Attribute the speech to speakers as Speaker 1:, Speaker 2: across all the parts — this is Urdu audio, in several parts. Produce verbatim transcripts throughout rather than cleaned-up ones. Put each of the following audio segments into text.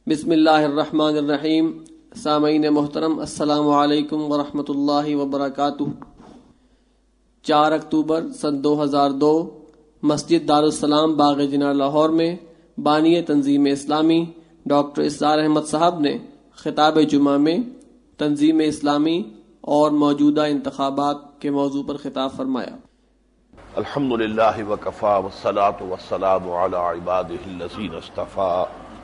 Speaker 1: بسم اللہ الرحمن الرحیم۔ سامعین محترم، السلام علیکم ورحمۃ اللہ وبرکاتہ۔ چار اکتوبر سن دو ہزار دو مسجد دارالسلام باغ جنار لاہور میں بانی تنظیم اسلامی ڈاکٹر اسرار احمد صاحب نے خطاب جمعہ میں تنظیم اسلامی اور موجودہ انتخابات کے موضوع پر خطاب فرمایا۔
Speaker 2: الحمدللہ وکفی والصلاة والسلام علی عبادہ الذین اصطفی،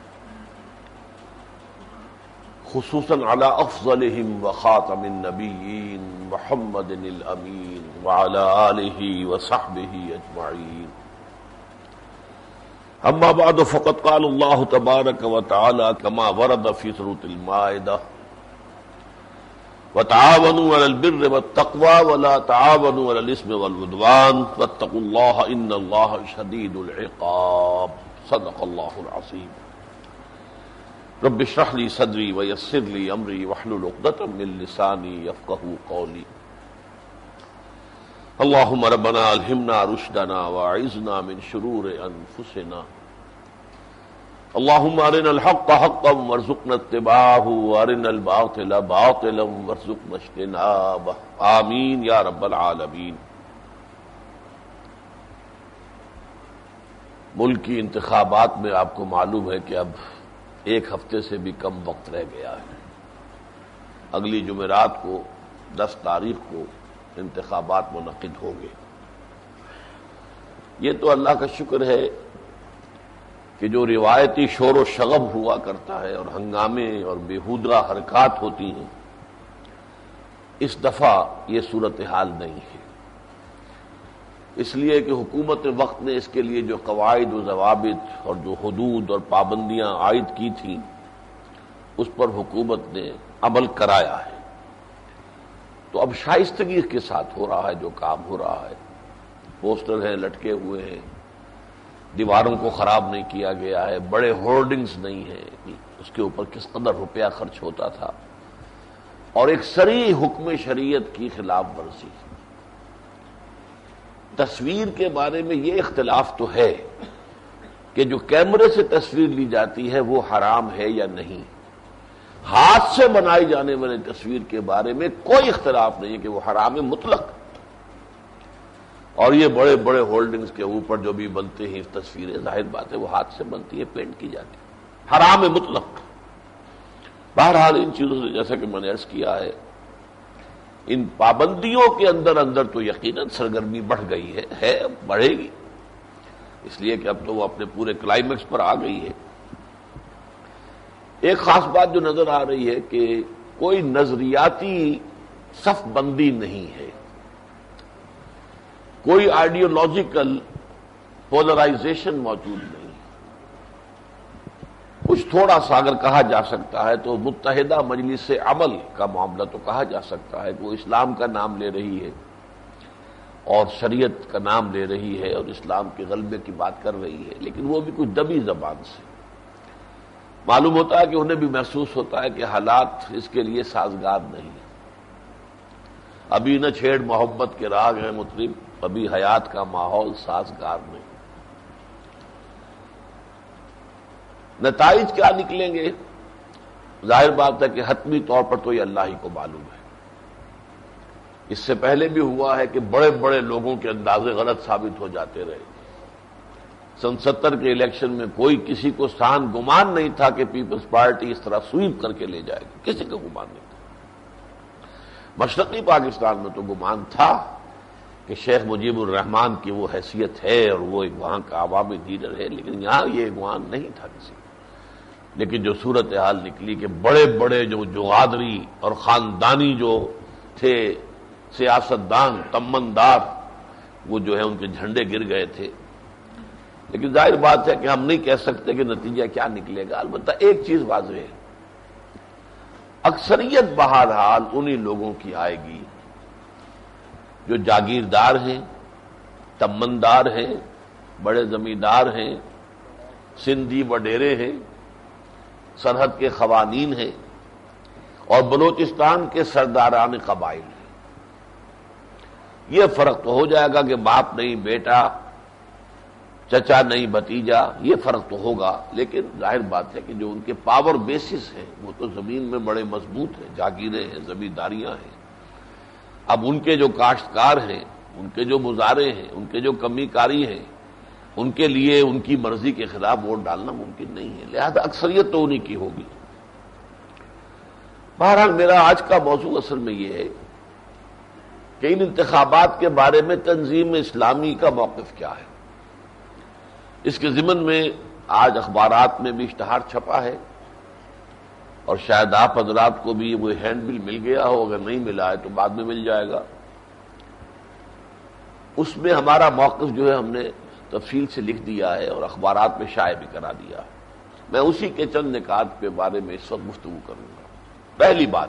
Speaker 2: خصوصاً علی افضلہم وخاتم النبیین محمد الامین وعلی آلہ وصحبہ اجمعین۔ اما بعد فقد قال اللہ تبارک وتعالی کما ورد فی سورۃ المائدہ وتعاونوا علی البر والتقوی ولا تعاونوا علی الاثم والعدوان واتقوا اللہ ان اللہ شدید العقاب۔ صدق اللہ العظیم۔ رب اشرح لی صدری ویسر لی امری واحلل عقدۃ من لسانی یفقہوا قولی۔ اللہم ربنا الہمنا رشدنا واعذنا من شرور انفسنا، اللہم ارنا الحق حقا وارزقنا اتباعہ وارنا الباطل باطلا وارزقنا اجتنابہ، آمین یا رب العالمین۔ ملکی انتخابات میں آپ کو معلوم ہے کہ اب ایک ہفتے سے بھی کم وقت رہ گیا ہے۔ اگلی جمعرات کو دس تاریخ کو انتخابات منعقد ہوں گے۔ یہ تو اللہ کا شکر ہے کہ جو روایتی شور و شغب ہوا کرتا ہے اور ہنگامے اور بیہودہ حرکات ہوتی ہیں، اس دفعہ یہ صورتحال نہیں ہے، اس لیے کہ حکومت وقت نے اس کے لیے جو قواعد و ضوابط اور جو حدود اور پابندیاں عائد کی تھیں اس پر حکومت نے عمل کرایا ہے۔ تو اب شائستگی کے ساتھ ہو رہا ہے جو کام ہو رہا ہے، پوسٹر ہیں لٹکے ہوئے ہیں، دیواروں کو خراب نہیں کیا گیا ہے، بڑے ہورڈنگز نہیں ہیں، اس کے اوپر کس قدر روپیہ خرچ ہوتا تھا، اور ایک صریح حکم شریعت کی خلاف ورزی۔ تصویر کے بارے میں یہ اختلاف تو ہے کہ جو کیمرے سے تصویر لی جاتی ہے وہ حرام ہے یا نہیں۔ ہاتھ سے بنائی جانے والی تصویر کے بارے میں کوئی اختلاف نہیں ہے کہ وہ حرام مطلق، اور یہ بڑے بڑے ہولڈنگز کے اوپر جو بھی بنتے ہیں تصویریں، ظاہر بات ہے وہ ہاتھ سے بنتی ہے، پینٹ کی جاتی ہے، حرام مطلق۔ بہرحال ان چیزوں سے جیسا کہ میں نے عرض کیا ہے، ان پابندیوں کے اندر اندر تو یقیناً سرگرمی بڑھ گئی ہے ہے بڑھے گی، اس لیے کہ اب تو وہ اپنے پورے کلائمیکس پر آ گئی ہے۔ ایک خاص بات جو نظر آ رہی ہے کہ کوئی نظریاتی صف بندی نہیں ہے، کوئی آئیڈیولوجیکل پولرائزیشن موجود نہیں۔ کچھ تھوڑا سا اگر کہا جا سکتا ہے تو متحدہ مجلس عمل کا معاملہ تو کہا جا سکتا ہے کہ وہ اسلام کا نام لے رہی ہے اور شریعت کا نام لے رہی ہے اور اسلام کے غلبے کی بات کر رہی ہے، لیکن وہ بھی کچھ دبی زبان سے۔ معلوم ہوتا ہے کہ انہیں بھی محسوس ہوتا ہے کہ حالات اس کے لیے سازگار نہیں ہیں۔ ابھی نہ چھیڑ محبت کے راگ ہیں مطرب، ابھی حیات کا ماحول سازگار نہیں۔ نتائج کیا نکلیں گے، ظاہر بات ہے کہ حتمی طور پر تو یہ اللہ ہی کو معلوم ہے۔ اس سے پہلے بھی ہوا ہے کہ بڑے بڑے لوگوں کے اندازے غلط ثابت ہو جاتے رہے۔ سن ستر کے الیکشن میں کوئی کسی کو سان گمان نہیں تھا کہ پیپلز پارٹی اس طرح سویپ کر کے لے جائے گی، کسی کو گمان نہیں تھا۔ مشرقی پاکستان میں تو گمان تھا کہ شیخ مجیب الرحمان کی وہ حیثیت ہے اور وہ ایک وہاں کا عوامی لیڈر ہے، لیکن یہاں یہ گمان نہیں تھا کسی کو۔ لیکن جو صورتحال نکلی کہ بڑے بڑے جو جغادری اور خاندانی جو تھے سیاستدان تمندار، وہ جو ہے ان کے جھنڈے گر گئے تھے۔ لیکن ظاہر بات ہے کہ ہم نہیں کہہ سکتے کہ نتیجہ کیا نکلے گا۔ البتہ ایک چیز واضح ہے، اکثریت بہرحال انہی لوگوں کی آئے گی جو جاگیردار ہیں، تمندار ہیں، بڑے زمیندار ہیں، سندھی وڈیرے ہیں، سرحد کے قوانین ہیں، اور بلوچستان کے سرداران قبائل ہیں۔ یہ فرق تو ہو جائے گا کہ باپ نہیں بیٹا چچا نہیں بھتیجا، یہ فرق تو ہوگا، لیکن ظاہر بات ہے کہ جو ان کے پاور بیسس ہیں وہ تو زمین میں بڑے مضبوط ہیں، جاگیریں ہیں، زمینداریاں ہیں۔ اب ان کے جو کاشتکار ہیں، ان کے جو مزارے ہیں، ان کے جو کمی کاری ہیں، ان کے لیے ان کی مرضی کے خلاف ووٹ ڈالنا ممکن نہیں ہے، لہذا اکثریت تو انہی کی ہوگی۔ بہرحال میرا آج کا موضوع اصل میں یہ ہے کہ ان انتخابات کے بارے میں تنظیم اسلامی کا موقف کیا ہے۔ اس کے ضمن میں آج اخبارات میں بھی اشتہار چھپا ہے، اور شاید آپ حضرات کو بھی وہ ہینڈ بل مل گیا ہو، اگر نہیں ملا ہے تو بعد میں مل جائے گا۔ اس میں ہمارا موقف جو ہے ہم نے تفصیل سے لکھ دیا ہے اور اخبارات میں شائع بھی کرا دیا ہے۔ میں اسی کے چند نکات کے بارے میں اس وقت گفتگو کروں گا۔ پہلی بات،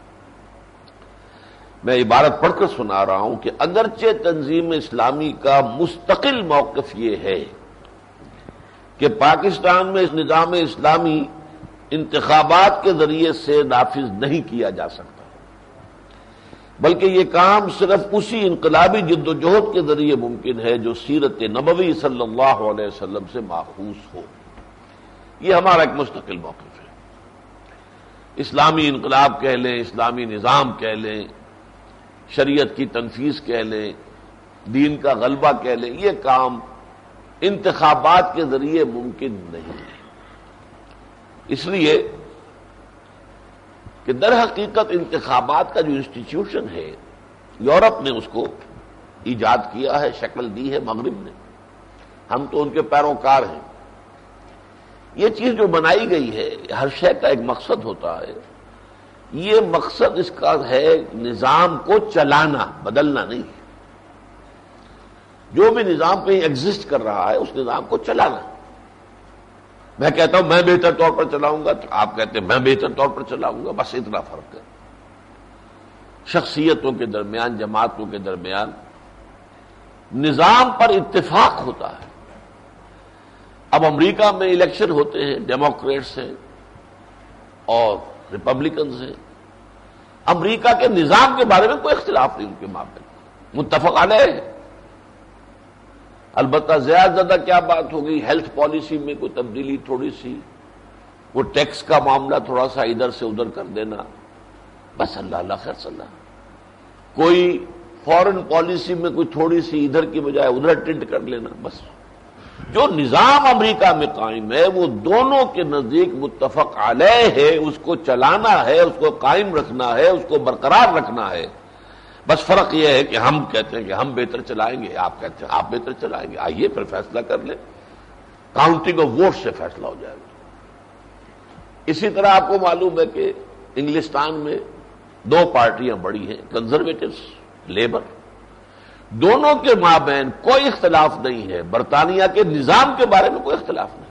Speaker 2: میں عبارت پڑھ کر سنا رہا ہوں کہ اگرچہ تنظیم اسلامی کا مستقل موقف یہ ہے کہ پاکستان میں اس نظام اسلامی انتخابات کے ذریعے سے نافذ نہیں کیا جا سکتا، بلکہ یہ کام صرف اسی انقلابی جد و جہد کے ذریعے ممکن ہے جو سیرت نبوی صلی اللہ علیہ وسلم سے ماخوذ ہو۔ یہ ہمارا ایک مستقل موقف ہے۔ اسلامی انقلاب کہہ لیں، اسلامی نظام کہہ لیں، شریعت کی تنفیذ کہہ لیں، دین کا غلبہ کہہ لیں، یہ کام انتخابات کے ذریعے ممکن نہیں ہے۔ اس لیے کہ در حقیقت انتخابات کا جو انسٹیٹیوشن ہے، یورپ نے اس کو ایجاد کیا ہے، شکل دی ہے مغرب نے، ہم تو ان کے پیروکار ہیں۔ یہ چیز جو بنائی گئی ہے، ہر شے کا ایک مقصد ہوتا ہے، یہ مقصد اس کا ہے نظام کو چلانا، بدلنا نہیں۔ جو بھی نظام کہیں ایگزسٹ کر رہا ہے اس نظام کو چلانا۔ میں کہتا ہوں میں بہتر طور پر چلاؤں گا، تو آپ کہتے ہیں میں بہتر طور پر چلاؤں گا، بس اتنا فرق ہے۔ شخصیتوں کے درمیان، جماعتوں کے درمیان نظام پر اتفاق ہوتا ہے۔ اب امریکہ میں الیکشن ہوتے ہیں، ڈیموکریٹس ہیں اور ریپبلکنز ہیں، امریکہ کے نظام کے بارے میں کوئی اختلاف نہیں ان کے مابین، متفق علیہ ہے۔ البتہ زیادہ زیادہ کیا بات ہوگی، ہیلتھ پالیسی میں کوئی تبدیلی تھوڑی سی، وہ ٹیکس کا معاملہ تھوڑا سا ادھر سے ادھر کر دینا، بس اللہ اللہ خیر صلی اللہ۔ کوئی فورن پالیسی میں کوئی تھوڑی سی ادھر کی بجائے ادھر ٹنٹ کر لینا، بس۔ جو نظام امریکہ میں قائم ہے وہ دونوں کے نزدیک متفق علیہ ہے، اس کو چلانا ہے، اس کو قائم رکھنا ہے، اس کو برقرار رکھنا ہے۔ بس فرق یہ ہے کہ ہم کہتے ہیں کہ ہم بہتر چلائیں گے، آپ کہتے ہیں آپ بہتر چلائیں گے، آئیے پھر فیصلہ کر لیں، کاؤنٹنگ آف ووٹ سے فیصلہ ہو جائے گا۔ اسی طرح آپ کو معلوم ہے کہ انگلستان میں دو پارٹیاں بڑی ہیں، کنزرویٹوز، لیبر، دونوں کے مابین کوئی اختلاف نہیں ہے، برطانیہ کے نظام کے بارے میں کوئی اختلاف نہیں،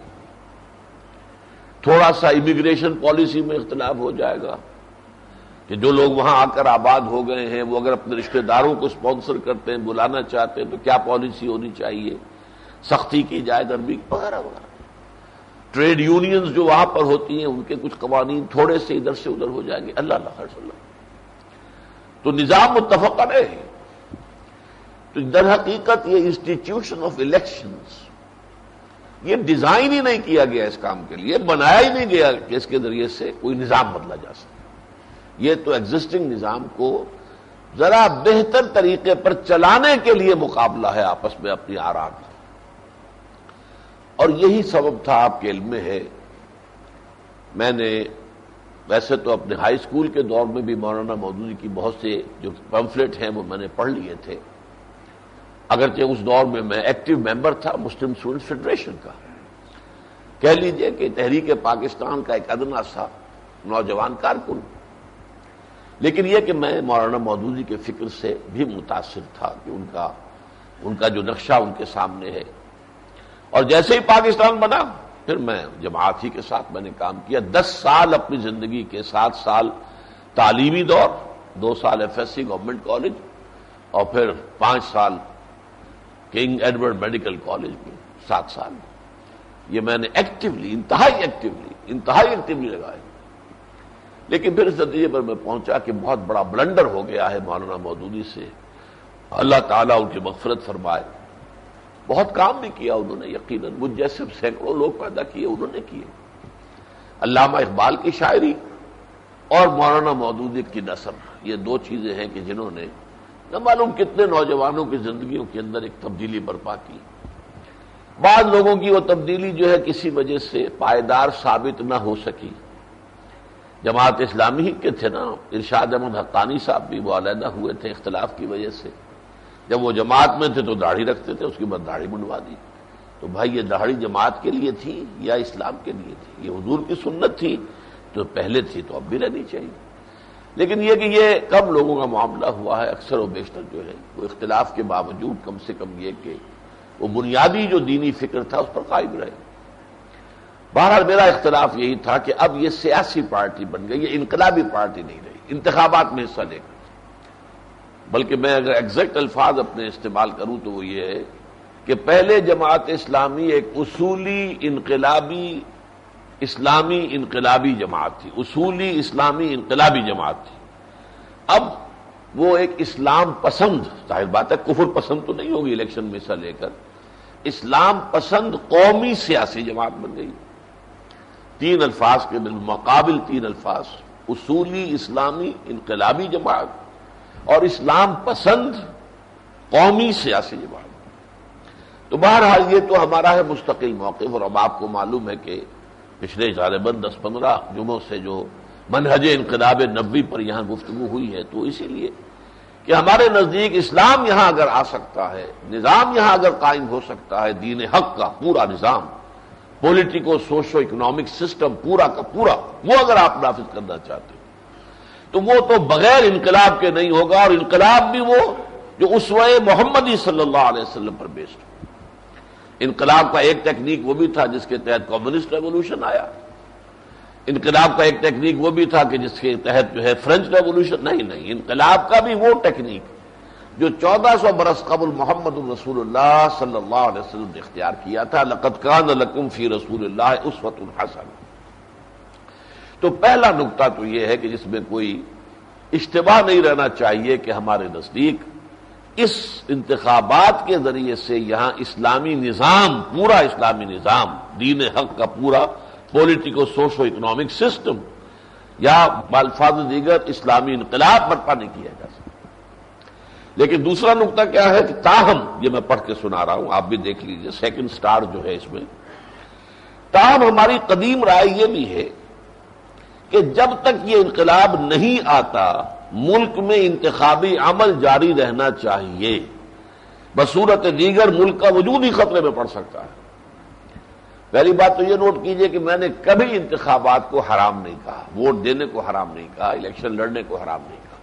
Speaker 2: تھوڑا سا امیگریشن پالیسی میں اختلاف ہو جائے گا کہ جو لوگ وہاں آ کر آباد ہو گئے ہیں وہ اگر اپنے رشتہ داروں کو اسپانسر کرتے ہیں، بلانا چاہتے ہیں، تو کیا پالیسی ہونی چاہیے، سختی کی جائے دربی وغیرہ وغیرہ۔ ٹریڈ یونینز جو وہاں پر ہوتی ہیں ان کے کچھ قوانین تھوڑے سے ادھر سے ادھر ہو جائیں گے، اللہ اللہ خیر صلی اللہ۔ تو نظام متفق علیہ ہے۔ تو در حقیقت یہ انسٹیٹیوشن آف الیکشنز یہ ڈیزائن ہی نہیں کیا گیا اس کام کے لیے، بنایا ہی نہیں گیا کہ اس کے ذریعے سے کوئی نظام بدلا جا سکے۔ یہ تو ایگزسٹنگ نظام کو ذرا بہتر طریقے پر چلانے کے لیے مقابلہ ہے آپس میں اپنی آراء کا۔ اور یہی سبب تھا، آپ کے علم میں ہے، میں نے ویسے تو اپنے ہائی اسکول کے دور میں بھی مولانا مودودی کی بہت سے جو پمفلٹ ہیں وہ میں نے پڑھ لیے تھے، اگرچہ اس دور میں میں ایکٹیو ممبر تھا مسلم اسٹوڈنٹس فیڈریشن کا، کہہ لیجئے کہ تحریک پاکستان کا ایک ادنا سا نوجوان کارکن، لیکن یہ کہ میں مولانا مودودی کے فکر سے بھی متاثر تھا کہ ان کا ان کا جو نقشہ ان کے سامنے ہے۔ اور جیسے ہی پاکستان بنا پھر میں جماعت ہی کے ساتھ میں نے کام کیا، دس سال اپنی زندگی کے، سات سال تعلیمی دور، دو سال F S C government college, اور پھر پانچ سال کنگ ایڈورڈ میڈیکل کالج میں، سات سال یہ میں نے ایکٹیولی، انتہائی ایکٹیولی انتہائی ایکٹیولی لگائے۔ لیکن پھر اس نتیجے پر میں پہنچا کہ بہت بڑا بلنڈر ہو گیا ہے مولانا مودودی سے، اللہ تعالیٰ ان کی مغفرت فرمائے۔ بہت کام بھی کیا انہوں نے، یقیناً مجھ جیسے سینکڑوں لوگ پیدا کیے انہوں نے کیے. علامہ اقبال کی شاعری اور مولانا مودودی کی نثر، یہ دو چیزیں ہیں کہ جنہوں نے نہ معلوم کتنے نوجوانوں کی زندگیوں کے اندر ایک تبدیلی برپا کی. بعض لوگوں کی وہ تبدیلی جو ہے کسی وجہ سے پائیدار ثابت نہ ہو سکی. جماعت اسلامی ہی کے تھے نا، ارشاد احمد حقانی صاحب بھی وہ علیحدہ ہوئے تھے اختلاف کی وجہ سے. جب وہ جماعت میں تھے تو داڑھی رکھتے تھے، اس کے بعد داڑھی منڈوا دی. تو بھائی یہ داڑھی جماعت کے لیے تھی یا اسلام کے لیے تھی؟ یہ حضور کی سنت تھی تو پہلے تھی تو اب بھی رہنی چاہیے. لیکن یہ کہ یہ کم لوگوں کا معاملہ ہوا ہے، اکثر و بیشتر جو ہے وہ اختلاف کے باوجود کم سے کم یہ کہ وہ بنیادی جو دینی فکر تھا اس پر قائم رہے. بہرحال میرا اختلاف یہی تھا کہ اب یہ سیاسی پارٹی بن گئی، یہ انقلابی پارٹی نہیں رہی انتخابات میں حصہ لے کر. بلکہ میں اگر ایگزیکٹ الفاظ اپنے استعمال کروں تو وہ یہ ہے کہ پہلے جماعت اسلامی ایک اصولی انقلابی اسلامی انقلابی جماعت تھی، اصولی اسلامی انقلابی جماعت تھی. اب وہ ایک اسلام پسند، ظاہر بات ہے کفر پسند تو نہیں ہوگی الیکشن میں حصہ لے کر، اسلام پسند قومی سیاسی جماعت بن گئی. تین الفاظ کے بالمقابل تین الفاظ، اصولی اسلامی انقلابی جماعت اور اسلام پسند قومی سیاسی جماعت. تو بہرحال یہ تو ہمارا ہے مستقل موقف. اور اب آپ کو معلوم ہے کہ پچھلے غالباً دس پندرہ جمعوں سے جو منہج انقلاب نبوی پر یہاں گفتگو ہوئی ہے تو اسی لیے کہ ہمارے نزدیک اسلام یہاں اگر آ سکتا ہے، نظام یہاں اگر قائم ہو سکتا ہے، دین حق کا پورا نظام، پولیٹیکو سوشو اکنامک سسٹم پورا کا پورا، وہ اگر آپ نافذ کرنا چاہتے ہیں تو وہ تو بغیر انقلاب کے نہیں ہوگا. اور انقلاب بھی وہ جو اسوہ محمدی صلی اللہ علیہ وسلم پر بیسڈ. انقلاب کا ایک ٹیکنیک وہ بھی تھا جس کے تحت کمیونسٹ ریولوشن آیا. انقلاب کا ایک ٹیکنیک وہ بھی تھا کہ جس کے تحت جو ہے فرینچ ریولوشن. نہیں نہیں انقلاب کا بھی وہ ٹیکنیک جو چودہ سو برس قبل محمد رسول اللہ صلی اللہ علیہ وسلم نے اختیار کیا تھا. لقد کان لکم فی رسول اللہ اسوۃ حسنہ. تو پہلا نقطہ تو یہ ہے کہ جس میں کوئی اشتباہ نہیں رہنا چاہیے کہ ہمارے نزدیک اس انتخابات کے ذریعے سے یہاں اسلامی نظام، پورا اسلامی نظام، دین حق کا پورا پولیٹیکو سوشو اکنامک سسٹم یا بالفاظ دیگر اسلامی انقلاب برپا نہیں کیا جا سکتا. لیکن دوسرا نقطہ کیا ہے کہ تاہم، یہ میں پڑھ کے سنا رہا ہوں آپ بھی دیکھ لیجئے، سیکنڈ سٹار جو ہے اس میں، تاہم ہماری قدیم رائے یہ بھی ہے کہ جب تک یہ انقلاب نہیں آتا ملک میں انتخابی عمل جاری رہنا چاہیے. بصورت دیگر ملک کا وجود ہی خطرے میں پڑ سکتا ہے. پہلی بات تو یہ نوٹ کیجئے کہ میں نے کبھی انتخابات کو حرام نہیں کہا، ووٹ دینے کو حرام نہیں کہا، الیکشن لڑنے کو حرام نہیں کہا.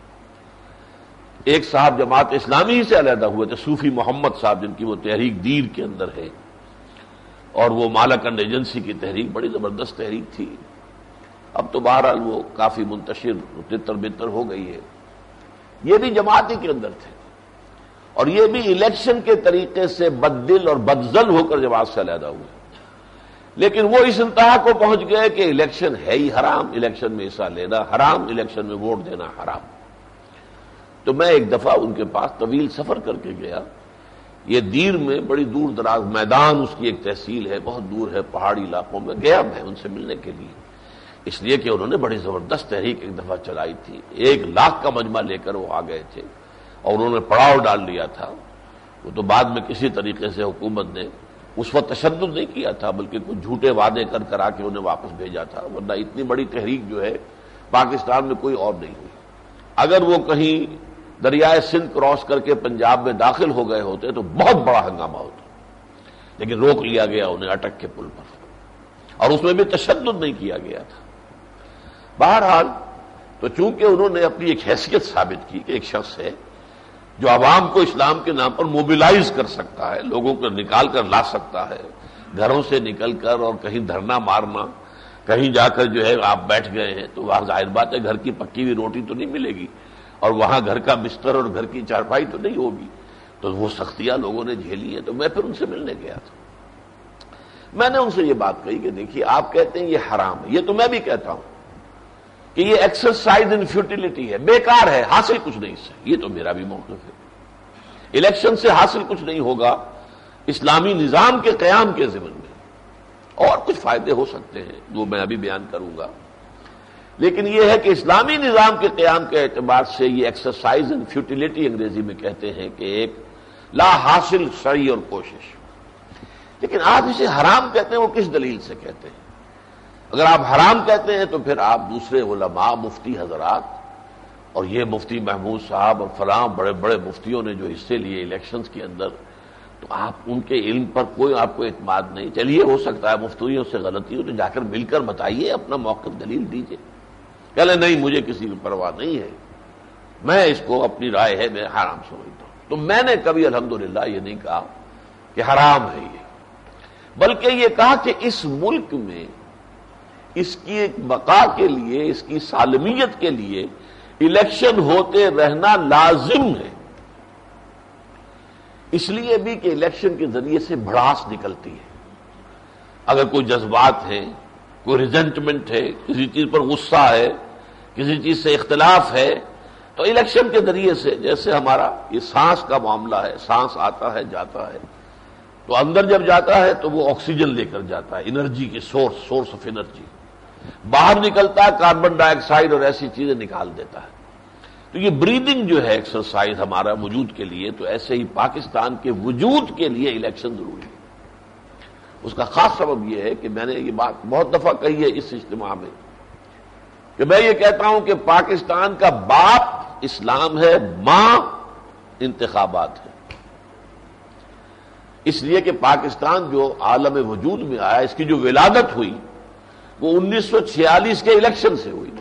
Speaker 2: ایک صاحب جماعت اسلامی سے علیحدہ ہوئے تھے، صوفی محمد صاحب، جن کی وہ تحریک دیر کے اندر ہے اور وہ مالاکنڈ ایجنسی کی تحریک بڑی زبردست تحریک تھی. اب تو بہرحال وہ کافی منتشر تتر بتر ہو گئی ہے. یہ بھی جماعت ہی کے اندر تھے اور یہ بھی الیکشن کے طریقے سے بددل اور بدزن ہو کر جماعت سے علیحدہ ہوئے. لیکن وہ اس انتہا کو پہنچ گئے کہ الیکشن ہے ہی حرام، الیکشن میں حصہ لینا حرام، الیکشن میں ووٹ دینا حرام. تو میں ایک دفعہ ان کے پاس طویل سفر کر کے گیا. یہ دیر میں بڑی دور دراز میدان، اس کی ایک تحصیل ہے، بہت دور ہے، پہاڑی علاقوں میں گیا میں ان سے ملنے کے لیے، اس لیے کہ انہوں نے بڑی زبردست تحریک ایک دفعہ چلائی تھی. ایک لاکھ کا مجمع لے کر وہ آ گئے تھے اور انہوں نے پڑاؤ ڈال لیا تھا. وہ تو بعد میں کسی طریقے سے حکومت نے اس وقت تشدد نہیں کیا تھا، بلکہ کچھ جھوٹے وعدے کر کر آ کے انہیں واپس بھیجا تھا. ورنہ اتنی بڑی تحریک جو ہے پاکستان میں کوئی اور نہیں ہوئی. اگر وہ کہیں دریائے سندھ کراس کر کے پنجاب میں داخل ہو گئے ہوتے تو بہت بڑا ہنگامہ ہوتا، لیکن روک لیا گیا انہیں اٹک کے پل پر، اور اس میں بھی تشدد نہیں کیا گیا تھا. بہرحال تو چونکہ انہوں نے اپنی ایک حیثیت ثابت کی کہ ایک شخص ہے جو عوام کو اسلام کے نام پر موبلائز کر سکتا ہے، لوگوں کو نکال کر لا سکتا ہے، گھروں سے نکل کر اور کہیں دھرنا مارنا، کہیں جا کر جو ہے آپ بیٹھ گئے ہیں تو وہاں ظاہر بات ہے گھر کی پکی ہوئی روٹی تو نہیں ملے گی اور وہاں گھر کا بستر اور گھر کی چارپائی تو نہیں ہوگی. تو وہ سختیاں لوگوں نے جھیلی ہیں. تو میں پھر ان سے ملنے گیا تھا. میں نے ان سے یہ بات کہی کہ دیکھیے آپ کہتے ہیں یہ حرام ہے، یہ تو میں بھی کہتا ہوں کہ یہ ایکسرسائز ان فیوٹیلٹی ہے، بیکار ہے، حاصل کچھ نہیں اس سے. یہ تو میرا بھی موقف ہے. الیکشن سے حاصل کچھ نہیں ہوگا، اسلامی نظام کے قیام کے ضمن میں اور کچھ فائدے ہو سکتے ہیں جو میں ابھی بیان کروں گا، لیکن یہ ہے کہ اسلامی نظام کے قیام کے اعتبار سے یہ ایکسرسائز اینڈ فیوٹیلیٹی انگریزی میں کہتے ہیں کہ ایک لا حاصل سعی اور کوشش۔ لیکن آپ اسے حرام کہتے ہیں، وہ کس دلیل سے کہتے ہیں؟ اگر آپ حرام کہتے ہیں تو پھر آپ دوسرے علماء، مفتی حضرات، اور یہ مفتی محمود صاحب اور فلاں بڑے بڑے مفتیوں نے جو حصے لیے الیکشنز کے اندر، تو آپ ان کے علم پر کوئی آپ کو اعتماد نہیں۔ چلیے ہو سکتا ہے مفتیوں سے غلطی ہو تو جا کر مل کر بتائیے، اپنا موقف دلیل دیجیے۔ کہہ لیں نہیں مجھے کسی کی پرواہ نہیں ہے، میں اس کو اپنی رائے ہے میں حرام سمجھتا ہوں، تو میں نے کبھی الحمدللہ یہ نہیں کہا کہ حرام ہے یہ، بلکہ یہ کہا کہ اس ملک میں اس کی ایک بقا کے لیے، اس کی سالمیت کے لیے الیکشن ہوتے رہنا لازم ہے، اس لیے بھی کہ الیکشن کے ذریعے سے بھڑاس نکلتی ہے۔ اگر کوئی جذبات ہیں، کوئی ریزنٹمنٹ ہے، کسی چیز پر غصہ ہے، کسی چیز سے اختلاف ہے، تو الیکشن کے ذریعے سے، جیسے ہمارا یہ سانس کا معاملہ ہے، سانس آتا ہے جاتا ہے، تو اندر جب جاتا ہے تو وہ آکسیجن لے کر جاتا ہے، انرجی کی سورس سورس آف انرجی، باہر نکلتا ہے کاربن ڈائی آکسائڈ اور ایسی چیزیں نکال دیتا ہے۔ تو یہ بریدنگ جو ہے ایکسرسائز ہمارا وجود کے لیے، تو ایسے ہی پاکستان کے وجود کے لیے الیکشن ضروری ہے۔ اس کا خاص سبب یہ ہے کہ میں نے یہ بات بہت دفعہ کہی ہے اس اجتماع میں، کہ میں یہ کہتا ہوں کہ پاکستان کا باپ اسلام ہے، ماں انتخابات ہے، اس لیے کہ پاکستان جو عالم وجود میں آیا، اس کی جو ولادت ہوئی وہ انیس سو چھیالیس کے الیکشن سے ہوئی۔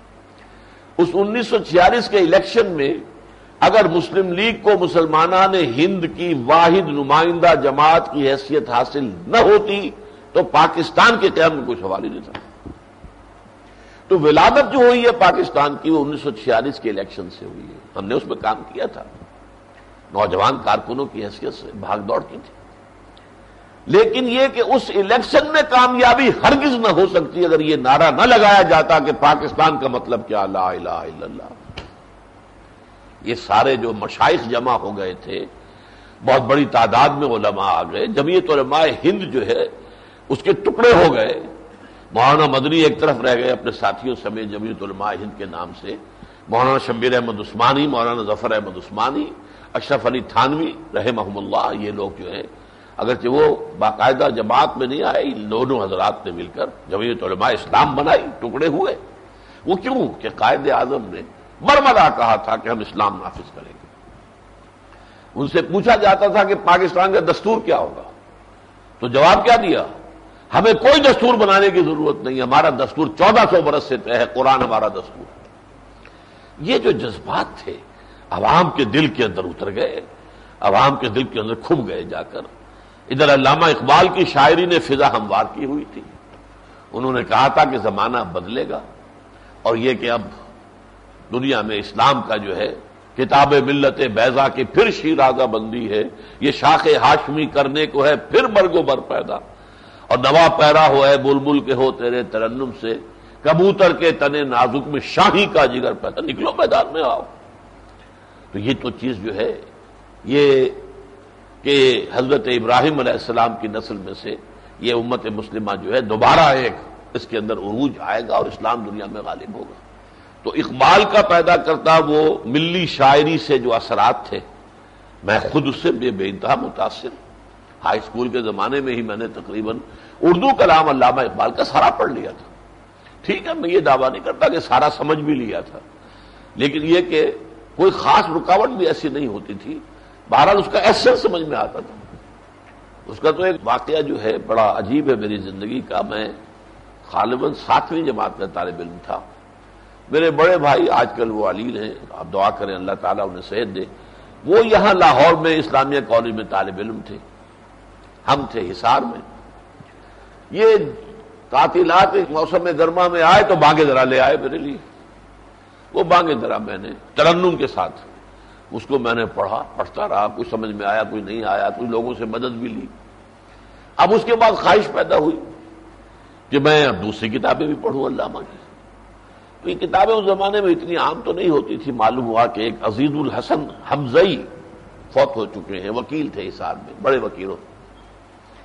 Speaker 2: اس انیس سو چھیالیس کے الیکشن میں اگر مسلم لیگ کو مسلمانان ہند کی واحد نمائندہ جماعت کی حیثیت حاصل نہ ہوتی تو پاکستان کے قیام میں کوئی سوال ہی نہیں تھا۔ تو ولادت جو ہوئی ہے پاکستان کی وہ انیس سو چھیالیس کے الیکشن سے ہوئی ہے، ہم نے اس میں کام کیا تھا، نوجوان کارکنوں کی حیثیت سے بھاگ دوڑ کی تھی، لیکن یہ کہ اس الیکشن میں کامیابی ہرگز نہ ہو سکتی اگر یہ نعرہ نہ لگایا جاتا کہ پاکستان کا مطلب کیا، لا الہ الا اللہ۔ یہ سارے جو مشائخ جمع ہو گئے تھے، بہت بڑی تعداد میں علماء آ گئے، جمعیت علماء ہند جو ہے اس کے ٹکڑے ہو گئے، مولانا مدنی ایک طرف رہ گئے اپنے ساتھیوں سمیت جمعیت علماء ہند کے نام سے، مولانا شبیر احمد عثمانی، مولانا ظفر احمد عثمانی، اشرف علی تھانوی رحمہم اللہ، یہ لوگ جو ہیں اگرچہ وہ باقاعدہ جماعت میں نہیں آئے، دونوں حضرات نے مل کر جمعیت علماء اسلام بنائی، ٹکڑے ہوئے۔ وہ کیوں کہ قائد اعظم نے برملا کہا تھا کہ ہم اسلام نافذ کریں گے۔ ان سے پوچھا جاتا تھا کہ پاکستان کا دستور کیا ہوگا، تو جواب کیا دیا، ہمیں کوئی دستور بنانے کی ضرورت نہیں، ہمارا دستور چودہ سو برس سے طے ہے، قرآن ہمارا دستور۔ یہ جو جذبات تھے عوام کے دل کے اندر اتر گئے، عوام کے دل کے اندر کھب گئے جا کر۔ ادھر علامہ اقبال کی شاعری نے فضا ہموار کی ہوئی تھی، انہوں نے کہا تھا کہ زمانہ بدلے گا، اور یہ کہ اب دنیا میں اسلام کا جو ہے کتاب ملت بیضا کی پھر شیرازہ بندی ہے، یہ شاخ ہاشمی کرنے کو ہے پھر مرگ و بر پیدا، اور نوا پیرا ہو ہے بلبل کے ہو تیرے ترنم سے، کبوتر کے تنے نازک میں شاہی کا جگر پیدا، نکلو میدان میں آؤ۔ تو یہ تو چیز جو ہے یہ کہ حضرت ابراہیم علیہ السلام کی نسل میں سے یہ امت مسلمہ جو ہے دوبارہ ایک اس کے اندر عروج آئے گا اور اسلام دنیا میں غالب ہوگا۔ تو اقبال کا پیدا کرتا وہ ملی شاعری سے جو اثرات تھے، میں خود اس سے بے بے انتہا متاثر، ہائی اسکول کے زمانے میں ہی میں نے تقریباً اردو کلام علامہ اقبال کا سارا پڑھ لیا تھا۔ ٹھیک ہے، میں یہ دعویٰ نہیں کرتا کہ سارا سمجھ بھی لیا تھا، لیکن یہ کہ کوئی خاص رکاوٹ بھی ایسی نہیں ہوتی تھی، بہرحال اس کا ایسنس سمجھ میں آتا تھا۔ اس کا تو ایک واقعہ جو ہے بڑا عجیب ہے میری زندگی کا، میں غالباً ساتویں جماعت کا طالب علم تھا، میرے بڑے بھائی آج کل وہ علیل ہیں، آپ دعا کریں اللہ تعالیٰ انہیں صحت دے، وہ یہاں لاہور میں اسلامیہ کالج میں طالب علم تھے، ہم تھے حصار میں۔ یہ تعطیلات موسم گرما میں آئے تو بانگے درا لے آئے میرے لیے، وہ بانگے درا میں نے ترنم کے ساتھ اس کو میں نے پڑھا، پڑھتا رہا، کچھ سمجھ میں آیا کچھ نہیں آیا، کچھ لوگوں سے مدد بھی لی۔ اب اس کے بعد خواہش پیدا ہوئی کہ میں اب دوسری کتابیں بھی پڑھوں علامہ کی۔ تو یہ کتابیں اس زمانے میں اتنی عام تو نہیں ہوتی تھی، معلوم ہوا کہ ایک عزیز الحسن حمزئی فوت ہو چکے ہیں، وکیل تھے حصار میں، بڑے وکیلوں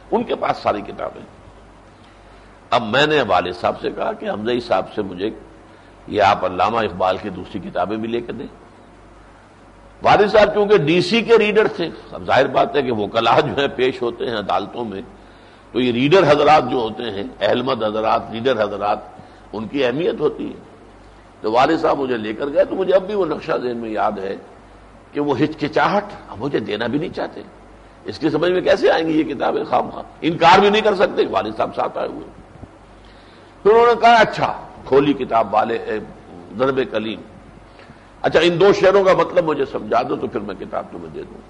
Speaker 2: ان کے پاس ساری کتابیں. اب میں نے والد صاحب سے کہا کہ حمزہ صاحب سے مجھے یہ آپ علامہ اقبال کی دوسری کتابیں بھی لے کے دیں. والد صاحب کیونکہ ڈی سی کے ریڈر تھے، اب ظاہر بات ہے کہ وکلاء جو ہے پیش ہوتے ہیں عدالتوں میں، تو یہ ریڈر حضرات جو ہوتے ہیں، اہلمت حضرات، ریڈر حضرات، ان کی اہمیت ہوتی ہے. تو والد صاحب مجھے لے کر گئے، تو مجھے اب بھی وہ نقشہ ذہن میں یاد ہے کہ وہ ہچکچاہٹ مجھے دینا بھی نہیں چاہتے. اس کی سمجھ میں کیسے آئیں گی یہ کتابیں؟ خام خواہ انکار بھی نہیں کر سکتے، والد صاحب ساتھ آئے ہوئے. پھر انہوں نے کہا اچھا کھولی کتاب والے ضرب کلیم، اچھا ان دو شعروں کا مطلب مجھے سمجھا دو تو پھر میں کتاب تمہیں دے دوں.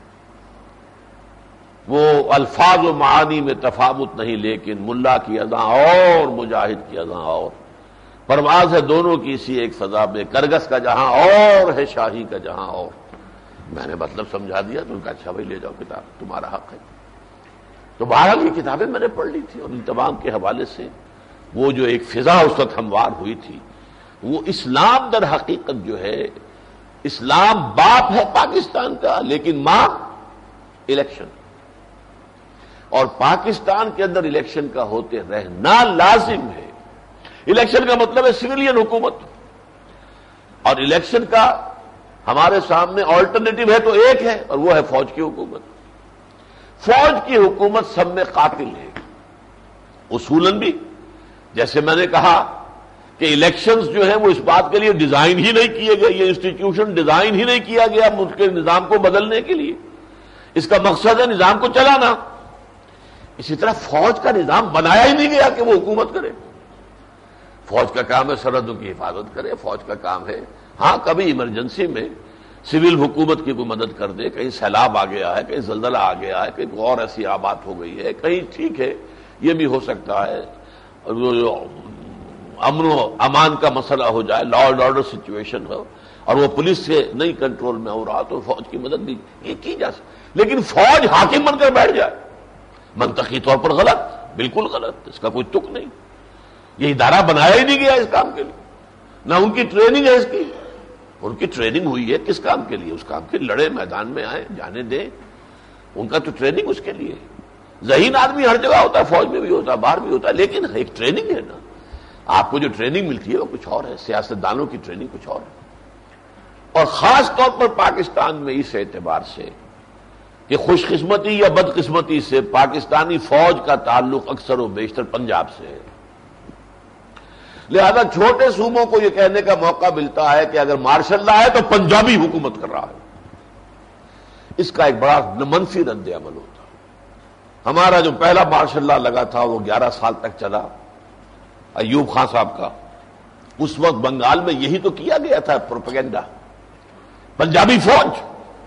Speaker 2: وہ الفاظ و معانی میں تفاوت نہیں لیکن ملا کی اذاں اور مجاہد کی اذاں اور، پرواز ہے دونوں کی اسی ایک فضا میں، کرگس کا جہاں اور ہے شاہی کا جہاں اور. میں نے مطلب سمجھا دیا تو ان کا اچھا بھائی لے جاؤ کتاب، تمہارا حق ہے. تو بہرحال یہ کتابیں میں نے پڑھ لی تھی، اور ان تمام کے حوالے سے وہ جو ایک فضا اس وقت ہموار ہوئی تھی، وہ اسلام در حقیقت جو ہے، اسلام باپ ہے پاکستان کا لیکن ماں الیکشن، اور پاکستان کے اندر الیکشن کا ہوتے رہنا لازم ہے. الیکشن کا مطلب ہے سویلین حکومت، اور الیکشن کا ہمارے سامنے آلٹرنیٹو ہے تو ایک ہے، اور وہ ہے فوج کی حکومت. فوج کی حکومت سب میں قاتل ہے اصولاً بھی. جیسے میں نے کہا کہ الیکشنز جو ہیں وہ اس بات کے لیے ڈیزائن ہی نہیں کیے گئے، یہ انسٹیٹیوشن ڈیزائن ہی نہیں کیا گیا ملک کے نظام کو بدلنے کے لیے، اس کا مقصد ہے نظام کو چلانا. اسی طرح فوج کا نظام بنایا ہی نہیں گیا کہ وہ حکومت کرے. فوج کا کام ہے سرحدوں کی حفاظت کرے، فوج کا کام ہے ہاں کبھی ایمرجنسی میں سول حکومت کی کوئی مدد کر دے، کہیں سیلاب آ گیا ہے، کہیں زلزلہ آ گیا ہے، کہیں اور ایسی آباد ہو گئی ہے، کہیں ٹھیک ہے یہ بھی ہو سکتا ہے امن و امان کا مسئلہ ہو جائے، لا اینڈ آرڈر سچویشن ہو اور وہ پولیس سے نہیں کنٹرول میں ہو رہا تو فوج کی مدد بھی یہ کی جا سکتی. لیکن فوج حاکم بن کر بیٹھ جائے، منطقی طور پر غلط، بالکل غلط، اس کا کوئی تک نہیں. یہ ادارہ بنایا ہی نہیں گیا اس کام کے لیے، نہ ان کی ٹریننگ ہے اس کی. ان کی ٹریننگ ہوئی ہے کس کام کے لیے؟ اس کام کے لڑے میدان میں آئے، جانے دیں، ان کا تو ٹریننگ اس کے لیے. ذہین آدمی ہر جگہ ہوتا ہے، فوج میں بھی ہوتا ہے، باہر بھی ہوتا ہے، لیکن ایک ٹریننگ ہے نا. آپ کو جو ٹریننگ ملتی ہے وہ کچھ اور ہے، سیاست دانوں کی ٹریننگ کچھ اور ہے. اور خاص طور پر پاکستان میں اس اعتبار سے کہ خوش قسمتی یا بد قسمتی سے پاکستانی فوج کا تعلق اکثر و بیشتر پنجاب سے ہے. لہذا چھوٹے صوبوں کو یہ کہنے کا موقع ملتا ہے کہ اگر مارشل لا ہے تو پنجابی حکومت کر رہا ہے. اس کا ایک بڑا منفی رد عمل ہوتا ہے. ہمارا جو پہلا مارشل لا لگا تھا وہ گیارہ سال تک چلا، ایوب خان صاحب کا. اس وقت بنگال میں یہی تو کیا گیا تھا پروپیگنڈا، پنجابی فوج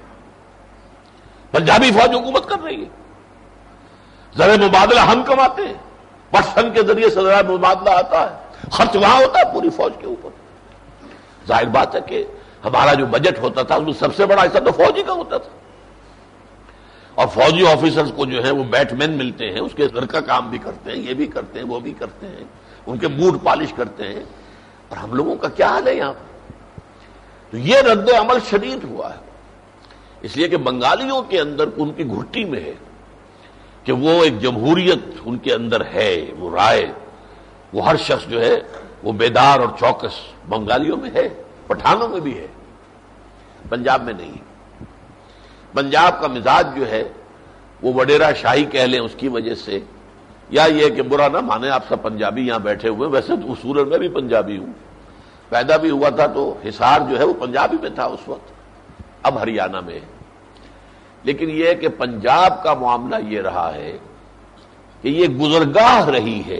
Speaker 2: پنجابی فوج حکومت کر رہی ہے، زر مبادلہ ہم کماتے ہیں، پٹسن کے ذریعے سے زر مبادلہ آتا ہے، خرچ وہاں ہوتا ہے پوری فوج کے اوپر. ظاہر بات ہے کہ ہمارا جو بجٹ ہوتا تھا اس میں سب سے بڑا حصہ تو فوجی کا ہوتا تھا. اور فوجی آفیسرز کو جو ہے وہ بیٹ مین ملتے ہیں، اس کے گھر کا کام بھی کرتے ہیں، یہ بھی کرتے ہیں، وہ بھی کرتے ہیں، ان کے بوٹ پالش کرتے ہیں. اور ہم لوگوں کا کیا حال ہے یہاں پر؟ تو یہ رد عمل شدید ہوا ہے، اس لیے کہ بنگالیوں کے اندر ان کی گھٹی میں ہے کہ وہ ایک جمہوریت ان کے اندر ہے، وہ رائے، وہ ہر شخص جو ہے وہ بیدار اور چوکس بنگالیوں میں ہے، پٹھانوں میں بھی ہے، پنجاب میں نہیں. پنجاب کا مزاج جو ہے وہ وڈیرا شاہی کہہ لیں اس کی وجہ سے، یا یہ کہ برا نہ مانے آپ سب پنجابی یہاں بیٹھے ہوئے، ویسے تو اصولاً میں بھی پنجابی ہوں، پیدا بھی ہوا تھا تو حصار جو ہے وہ پنجابی میں تھا اس وقت، اب ہریانہ میں ہے. لیکن یہ کہ پنجاب کا معاملہ یہ رہا ہے کہ یہ گزرگاہ رہی ہے.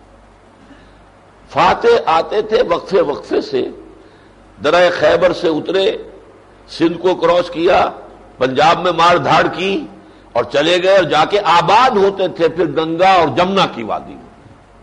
Speaker 2: فاتح آتے تھے وقفے وقفے سے، درہ خیبر سے اترے، سندھ کو کراس کیا، پنجاب میں مار دھاڑ کی اور چلے گئے، اور جا کے آباد ہوتے تھے پھر گنگا اور جمنا کی وادی میں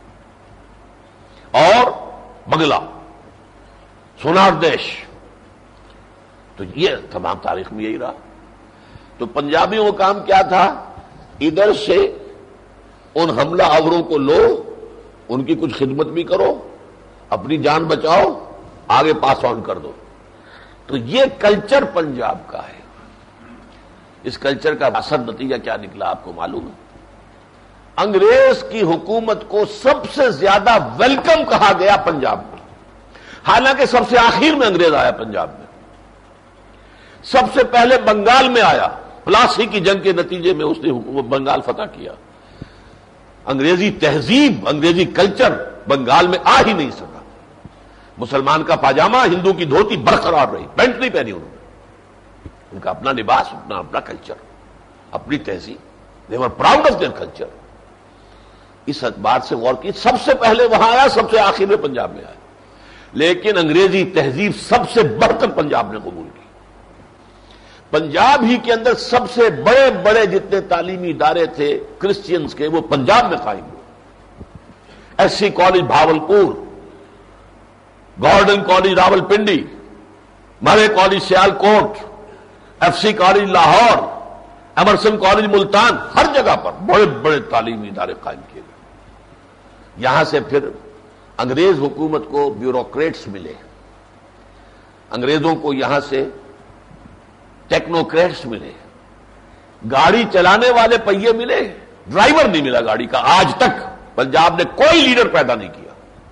Speaker 2: اور بگلا، سونار دیش. تو یہ تمام تاریخ میں یہی رہا. تو پنجابیوں کا کام کیا تھا؟ ادھر سے ان حملہ آوروں کو لو، ان کی کچھ خدمت بھی کرو، اپنی جان بچاؤ، آگے پاس آن کر دو. تو یہ کلچر پنجاب کا ہے. اس کلچر کا اثر نتیجہ کیا نکلا آپ کو معلوم ہے؟ انگریز کی حکومت کو سب سے زیادہ ویلکم کہا گیا پنجاب میں، حالانکہ سب سے آخر میں انگریز آیا پنجاب میں، سب سے پہلے بنگال میں آیا، پلاسی کی جنگ کے نتیجے میں اس نے بنگال فتح کیا۔ انگریزی تہذیب، انگریزی کلچر بنگال میں آ ہی نہیں سکا۔ مسلمان کا پاجامہ، ہندو کی دھوتی برقرار رہی، پینٹ نہیں پہنی انہوں نے، ان کا اپنا لباس، اپنا اپنا کلچر، اپنی تہذیب، they are proud of their culture. اس اعتبار سے غور کی، سب سے پہلے وہاں آیا، سب سے آخر میں پنجاب میں آیا، لیکن انگریزی تہذیب سب سے بڑھ کر پنجاب نے قبول کی۔ پنجاب ہی کے اندر سب سے بڑے بڑے جتنے تعلیمی ادارے تھے کرسچینز کے، وہ پنجاب میں قائم ہوئے۔ S C college Bahawalpur, Gordon college Rawalpindi, Murray college Sialkot, F C college Lahore, Emerson college Multan, ہر جگہ پر بڑے بڑے تعلیمی ادارے قائم کیے گئے۔ یہاں سے پھر انگریز حکومت کو بیوروکریٹس ملے، انگریزوں کو یہاں سے ٹیکنوکریٹس ملے، گاڑی چلانے والے پہیے ملے، ڈرائیور نہیں ملا گاڑی کا۔ آج تک پنجاب نے کوئی لیڈر پیدا نہیں کیا۔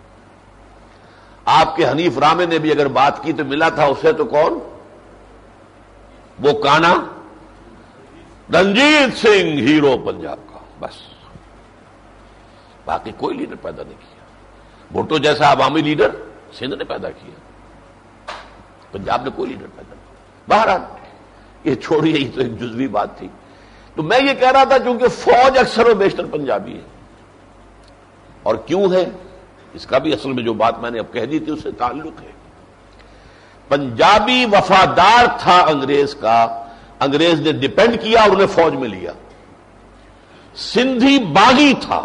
Speaker 2: آپ کے حنیف رامے نے بھی اگر بات کی تو ملا تھا اسے تو کون؟ وہ کانا رنجیت سنگھ، ہیرو پنجاب کا، بس، باقی کوئی لیڈر پیدا نہیں کیا۔ بھٹو جیسا عوامی لیڈر سندھ نے پیدا کیا، پنجاب نے کوئی لیڈر پیدا نہیں کیا۔ بہرحال یہ چھوڑیے، یہ تو ایک جزوی بات تھی۔ تو میں یہ کہہ رہا تھا چونکہ فوج اکثر و بیشتر پنجابی ہے، اور کیوں ہے اس کا بھی اصل میں جو بات میں نے اب کہہ دی تھی اس سے تعلق ہے۔ پنجابی وفادار تھا انگریز کا، انگریز نے ڈیپینڈ کیا اور انہیں فوج میں لیا۔ سندھی باغی تھا،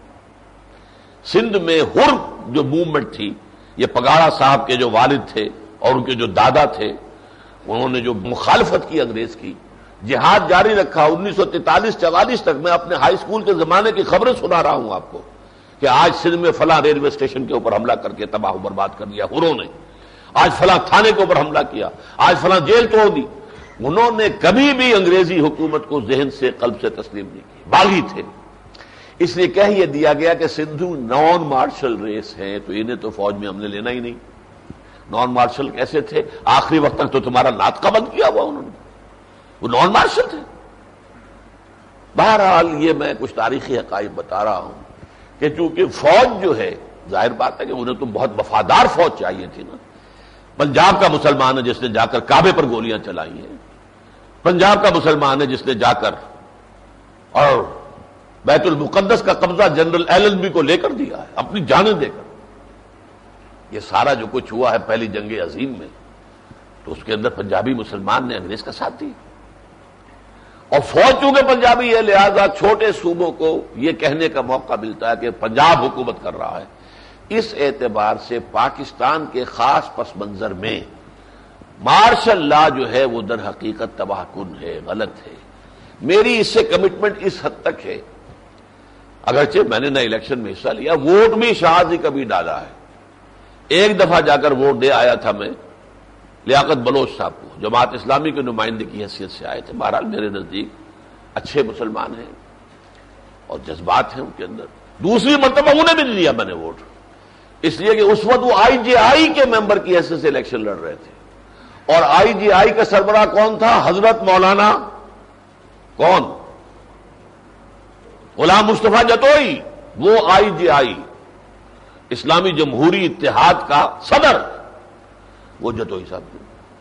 Speaker 2: سندھ میں ہر جو موومنٹ تھی، یہ پگاڑا صاحب کے جو والد تھے اور ان کے جو دادا تھے، انہوں نے جو مخالفت کی انگریز کی، جہاد جاری رکھا۔ انیس سو تینتالیس چوالیس تک میں اپنے ہائی اسکول کے زمانے کی خبریں سنا رہا ہوں آپ کو کہ آج سندھ میں فلاں ریلوے اسٹیشن کے اوپر حملہ کر کے تباہ و برباد کر دیا ہروں نے، آج فلاں تھانے کے اوپر حملہ کیا، آج فلاں جیل توڑ دی۔ انہوں نے کبھی بھی انگریزی حکومت کو ذہن سے، قلب سے تسلیم نہیں کی، باغی تھے۔ اس لیے کہہ یہ دیا گیا کہ سندھو نان مارشل ریس ہیں، تو انہیں تو فوج میں ہم نے لینا ہی نہیں۔ نان مارشل کیسے تھے؟ آخری وقت تک تو تمہارا ناطقہ بند کیا ہوا انہوں نے، وہ نان مارشل تھے۔ بہرحال یہ میں کچھ تاریخی حقائق بتا رہا ہوں کہ چونکہ فوج جو ہے، ظاہر بات ہے کہ انہیں تو بہت وفادار فوج چاہیے تھی نا۔ پنجاب کا مسلمان ہے جس نے جا کر کعبے پر گولیاں چلائی ہیں، پنجاب کا مسلمان ہے جس نے جا کر اور بیت المقدس کا قبضہ جنرل ایلنبی کو لے کر دیا ہے، اپنی جانیں دے کر۔ یہ سارا جو کچھ ہوا ہے پہلی جنگ عظیم میں، تو اس کے اندر پنجابی مسلمان نے انگریز کا ساتھ دیا، اور فوج چونکہ پنجابی ہے لہذا چھوٹے صوبوں کو یہ کہنے کا موقع ملتا ہے کہ پنجاب حکومت کر رہا ہے۔ اس اعتبار سے پاکستان کے خاص پس منظر میں مارشل لا جو ہے وہ در حقیقت تباہ کن ہے، غلط ہے۔ میری اس سے کمٹمنٹ اس حد تک ہے، اگرچہ میں نے نہ الیکشن میں حصہ لیا، ووٹ بھی شاید ہی کبھی ڈالا ہے۔ ایک دفعہ جا کر ووٹ دے آیا تھا میں لیاقت بلوچ صاحب کو، جماعت اسلامی کے نمائندے کی حیثیت سے آئے تھے۔ بہرحال میرے نزدیک اچھے مسلمان ہیں اور جذبات ہیں ان کے اندر۔ دوسری مرتبہ انہیں بھی نہیں دیا میں نے ووٹ، اس لیے کہ اس وقت وہ آئی جے آئی کے ممبر کی حیثیت سے الیکشن لڑ رہے تھے، اور آئی جے آئی کا سربراہ کون تھا؟ حضرت مولانا کون؟ غلام مصطفیٰ جتوئی، وہ آئی جے آئی اسلامی جمہوری اتحاد کا صدر، وہ جتوئی صاحب تھے۔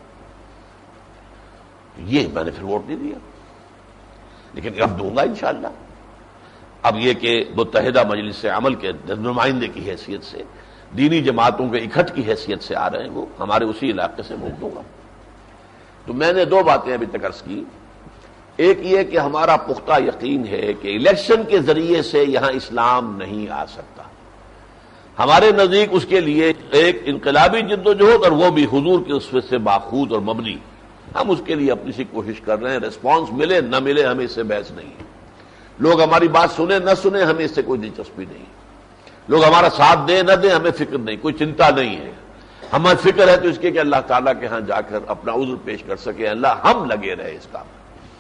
Speaker 2: یہ میں نے پھر ووٹ نہیں دیا، لیکن اب دوں گا انشاءاللہ۔ اب یہ کہ متحدہ مجلس عمل کے نمائندے کی حیثیت سے، دینی جماعتوں کے اکٹھ کی حیثیت سے آ رہے ہیں، وہ ہمارے اسی علاقے سے ووٹ دوں گا۔ تو میں نے دو باتیں ابھی تک عرض کی، ایک یہ کہ ہمارا پختہ یقین ہے کہ الیکشن کے ذریعے سے یہاں اسلام نہیں آ سکتا۔ ہمارے نزدیک اس کے لیے ایک انقلابی جدوجہد، اور وہ بھی حضور کے اسوے سے ماخوذ اور مبنی، ہم اس کے لیے اپنی سی کوشش کر رہے ہیں۔ ریسپانس ملے نہ ملے ہمیں اس سے بحث نہیں ہے، لوگ ہماری بات سنیں نہ سنیں ہمیں اس سے کوئی دلچسپی نہیں، لوگ ہمارا ساتھ دیں نہ دیں ہمیں فکر نہیں، کوئی چنتا نہیں ہے۔ ہمیں فکر ہے تو اس کے کہ اللہ تعالیٰ کے ہاں جا کر اپنا عذر پیش کر سکے، اللہ ہم لگے رہے اس کام میں۔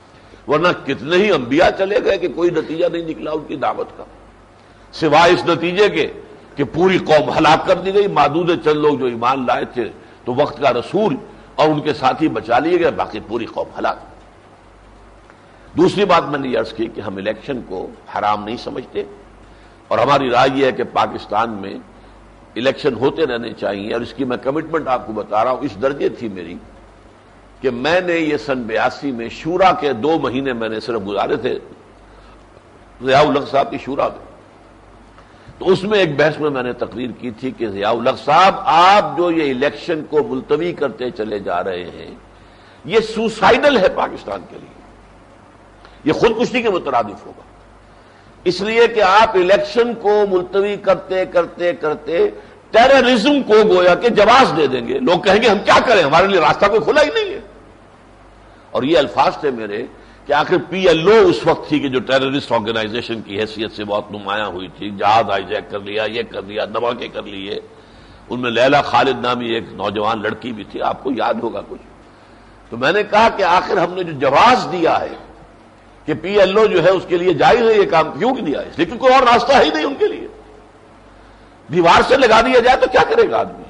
Speaker 2: ورنہ کتنے ہی انبیاء چلے گئے کہ کوئی نتیجہ نہیں نکلا ان کی دعوت کا، سوائے اس نتیجے کے کہ پوری قوم ہلاک کر دی گئی، معدود چند لوگ جو ایمان لائے تھے تو وقت کا رسول اور ان کے ساتھی بچا لیے گئے، باقی پوری قوم ہلاک۔ دوسری بات میں نے یہ عرض کی کہ ہم الیکشن کو حرام نہیں سمجھتے، اور ہماری رائے یہ ہے کہ پاکستان میں الیکشن ہوتے رہنے چاہیے، اور اس کی میں کمٹمنٹ آپ کو بتا رہا ہوں، اس درجے تھی میری کہ میں نے یہ سن بیاسی میں شورا کے دو مہینے میں نے صرف گزارے تھے ضیاء الحق صاحب کی شورا میں، تو اس میں ایک بحث میں میں نے تقریر کی تھی کہ ضیاء الحق صاحب آپ جو یہ الیکشن کو ملتوی کرتے چلے جا رہے ہیں یہ سوسائڈل ہے پاکستان کے لیے، یہ خودکشی کے مترادف ہوگا، اس لیے کہ آپ الیکشن کو ملتوی کرتے کرتے کرتے ٹیررزم کو گویا کہ جواز دے دیں گے، لوگ کہیں گے ہم کیا کریں، ہمارے لیے راستہ کوئی کھلا ہی نہیں ہے۔ اور یہ الفاظ تھے میرے کہ آخر پی ایل او اس وقت تھی کہ جو ٹیررسٹ آرگنائزیشن کی حیثیت سے بہت نمایاں ہوئی تھی، جہاز ہائی جیک کر لیا، یہ کر لیا، دھماکے کر لیے، ان میں لیلا خالد نامی ایک نوجوان لڑکی بھی تھی، آپ کو یاد ہوگا کچھ۔ تو میں نے کہا کہ آخر ہم نے جو جواز دیا ہے کہ پی ایل او جو ہے اس کے لیے جائز ہے یہ کام، کیوں دیا ہے؟ لیکن کوئی اور راستہ ہے ہی نہیں ان کے لیے، دیوار سے لگا دیا جائے تو کیا کرے گا آدمی؟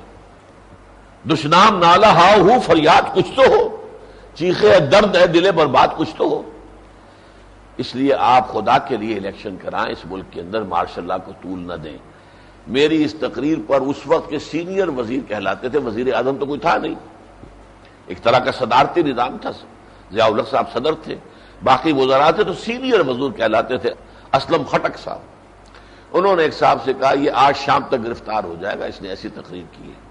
Speaker 2: دشنام نالا ہاؤ ہو فریاد کچھ تو ہو، چیخے درد ہے دلے برباد کچھ تو ہو۔ اس لیے آپ خدا کے لیے الیکشن کرائیں، اس ملک کے اندر ماشاء اللہ کو طول نہ دیں۔ میری اس تقریر پر اس وقت کے سینئر وزیر کہلاتے تھے، وزیر اعظم تو کوئی تھا نہیں، ایک طرح کا صدارتی نظام تھا، ضیاء الحق صاحب صدر تھے، باقی وزراء تھے تو سینئر وزیر کہلاتے تھے، اسلم خٹک صاحب۔ انہوں نے ایک صاحب سے کہا یہ آج شام تک گرفتار ہو جائے گا، اس نے ایسی تقریر کی ہے۔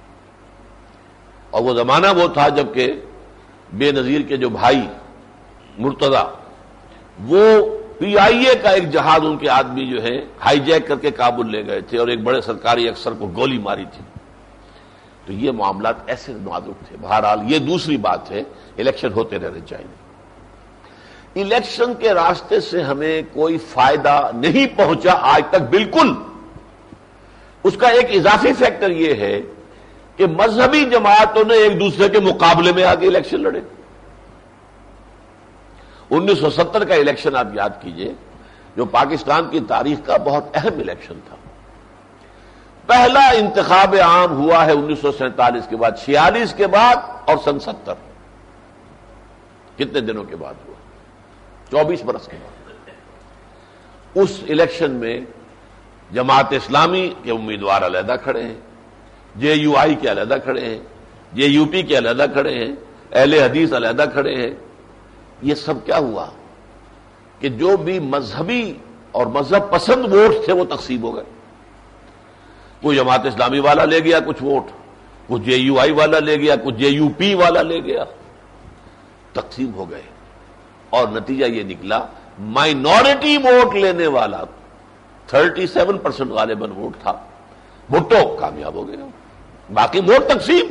Speaker 2: اور وہ زمانہ وہ تھا جبکہ بے نظیر کے جو بھائی مرتضی وہ پی آئی اے کا ایک جہاز ان کے آدمی جو ہے ہائی جیک کر کے کابل لے گئے تھے اور ایک بڑے سرکاری افسر کو گولی ماری تھی۔ تو یہ معاملات ایسے نازک تھے۔ بہرحال یہ دوسری بات ہے، الیکشن ہوتے رہنے چاہیے۔ الیکشن کے راستے سے ہمیں کوئی فائدہ نہیں پہنچا آج تک بالکل۔ اس کا ایک اضافی فیکٹر یہ ہے کہ مذہبی جماعتوں نے ایک دوسرے کے مقابلے میں آگے الیکشن لڑے۔ انیس سو ستر کا الیکشن آپ یاد کیجئے، جو پاکستان کی تاریخ کا بہت اہم الیکشن تھا۔ پہلا انتخاب عام ہوا ہے انیس سو سینتالیس کے بعد، چھیالیس کے بعد اور سن ستر، کتنے دنوں کے بعد ہوا؟ چوبیس برس کے بعد۔ اس الیکشن میں جماعت اسلامی کے امیدوار علیحدہ کھڑے ہیں، جے یو آئی کے علیحدہ کھڑے ہیں، جے یو پی کے علیحدہ کھڑے ہیں، اہل حدیث علیحدہ کھڑے ہیں۔ یہ سب کیا ہوا کہ جو بھی مذہبی اور مذہب پسند ووٹ تھے وہ تقسیم ہو گئے۔ کوئی جماعت اسلامی والا لے گیا کچھ ووٹ، کچھ جے یو آئی والا لے گیا، کچھ جے یو پی والا لے گیا، تقسیم ہو گئے۔ اور نتیجہ یہ نکلا مائنورٹی ووٹ لینے والا تھرٹی سیون پرسینٹ غالباً ووٹ تھا، بھٹو کامیاب ہو گیا، باقی ووٹ تقسیم۔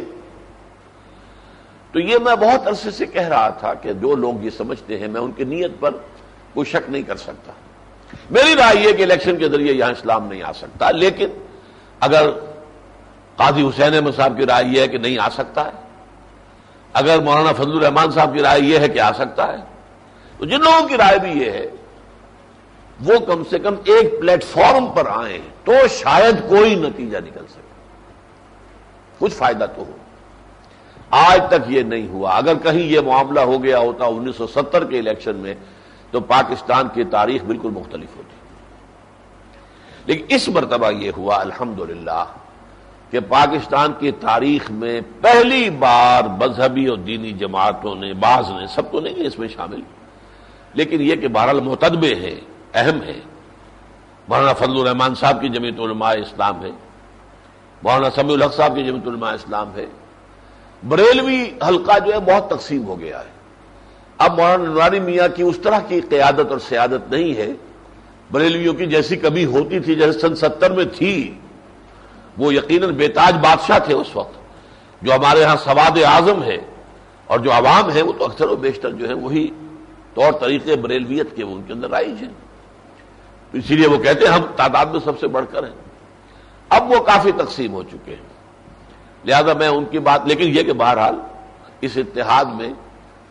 Speaker 2: تو یہ میں بہت عرصے سے کہہ رہا تھا کہ جو لوگ یہ سمجھتے ہیں، میں ان کی نیت پر کوئی شک نہیں کر سکتا۔ میری رائے یہ کہ الیکشن کے ذریعے یہاں اسلام نہیں آ سکتا، لیکن اگر قاضی حسین احمد صاحب کی رائے یہ ہے کہ نہیں آ سکتا ہے، اگر مولانا فضل الرحمان صاحب کی رائے یہ ہے کہ آ سکتا ہے، تو جن لوگوں کی رائے بھی یہ ہے وہ کم سے کم ایک پلیٹ فارم پر آئیں تو شاید کوئی نتیجہ نکل سکے، کچھ فائدہ تو ہو۔ آج تک یہ نہیں ہوا۔ اگر کہیں یہ معاملہ ہو گیا ہوتا انیس سو ستر کے الیکشن میں تو پاکستان کی تاریخ بالکل مختلف ہوتی۔ لیکن اس مرتبہ یہ ہوا الحمدللہ کہ پاکستان کی تاریخ میں پہلی بار مذہبی اور دینی جماعتوں نے، بعض نے، سب تو نہیں اس میں شامل، لیکن یہ کہ بہرحال معتدبے ہیں، اہم ہے۔ مولانا فضل الرحمان صاحب کی جمعیت علماء اسلام ہے، مولانا سمیع الحق صاحب کی جمعیت علماء اسلام ہے، بریلوی حلقہ جو ہے بہت تقسیم ہو گیا ہے۔ اب مولانا نورانی میاں کی اس طرح کی قیادت اور سیادت نہیں ہے بریلویوں کی جیسی کبھی ہوتی تھی، جیسے سن ستر میں تھی۔ وہ یقیناً بیتاج بادشاہ تھے اس وقت، جو ہمارے ہاں سواد اعظم ہے، اور جو عوام ہے وہ تو اکثر و بیشتر جو ہے وہی طور طریقے بریلویت کے وہ ان کے اندر رائج ہیں، اسی لیے وہ کہتے ہیں ہم تعداد میں سب سے بڑھ کر ہیں۔ اب وہ کافی تقسیم ہو چکے ہیں، لہذا میں ان کی بات، لیکن یہ کہ بہرحال اس اتحاد میں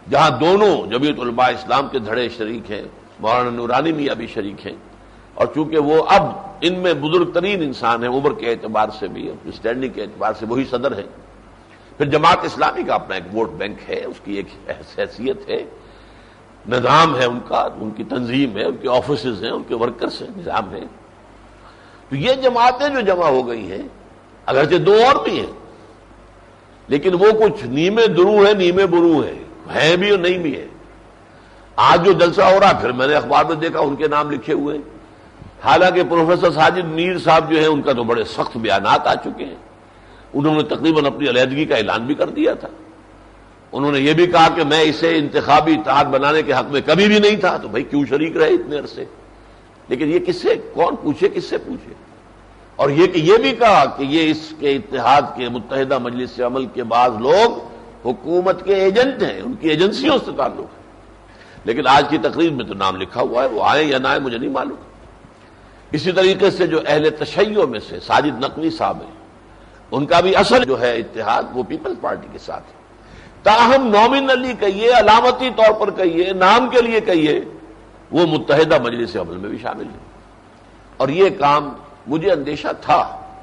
Speaker 2: جہاں دونوں جمعیت علماء اسلام کے دھڑے شریک ہیں، مولانا نورانی میاں بھی شریک ہیں، اور چونکہ وہ اب ان میں بزرگ ترین انسان ہیں عمر کے اعتبار سے بھی، اسٹینڈنگ کے اعتبار سے وہی صدر ہیں۔ پھر جماعت اسلامی کا اپنا ایک ووٹ بینک ہے، اس کی ایک حیثیت ہے، نظام ہے ان کا، ان کی تنظیم ہے، ان کے آفیسز ہیں، ان کے ورکرز ہیں، نظام ہے۔ تو یہ جماعتیں جو جمع ہو گئی ہیں، اگرچہ دو اور بھی ہیں لیکن وہ کچھ نیمے درو ہیں نیمے برو ہیں، ہیں بھی اور نہیں بھی ہیں۔ آج جو جلسہ ہو رہا پھر میں نے اخبار میں دیکھا ان کے نام لکھے ہوئے ہیں، حالانکہ پروفیسر ساجد میر صاحب جو ہیں ان کا تو بڑے سخت بیانات آ چکے ہیں، انہوں نے تقریباً اپنی علیحدگی کا اعلان بھی کر دیا تھا۔ انہوں نے یہ بھی کہا کہ میں اسے انتخابی اتحاد بنانے کے حق میں کبھی بھی نہیں تھا، تو بھائی کیوں شریک رہے اتنے عرصے؟ لیکن یہ کس سے کون پوچھے، کس سے پوچھے؟ اور یہ کہ یہ بھی کہا کہ یہ اس کے اتحاد کے متحدہ مجلس عمل کے بعض لوگ حکومت کے ایجنٹ ہیں، ان کی ایجنسیوں سے تعلق ہے۔ لیکن آج کی تقریر میں تو نام لکھا ہوا ہے، وہ آئے یا نہ آئے مجھے نہیں معلوم۔ اسی طریقے سے جو اہل تشیع میں سے ساجد نقوی صاحب ہیں، ان کا بھی اصل جو ہے اتحاد وہ پیپلز پارٹی کے ساتھ ہے، تاہم نامنلی کہیے، علامتی طور پر کہیے، نام کے لیے کہیے، وہ متحدہ مجلس عمل میں بھی شامل ہے۔ اور یہ کام مجھے اندیشہ تھا،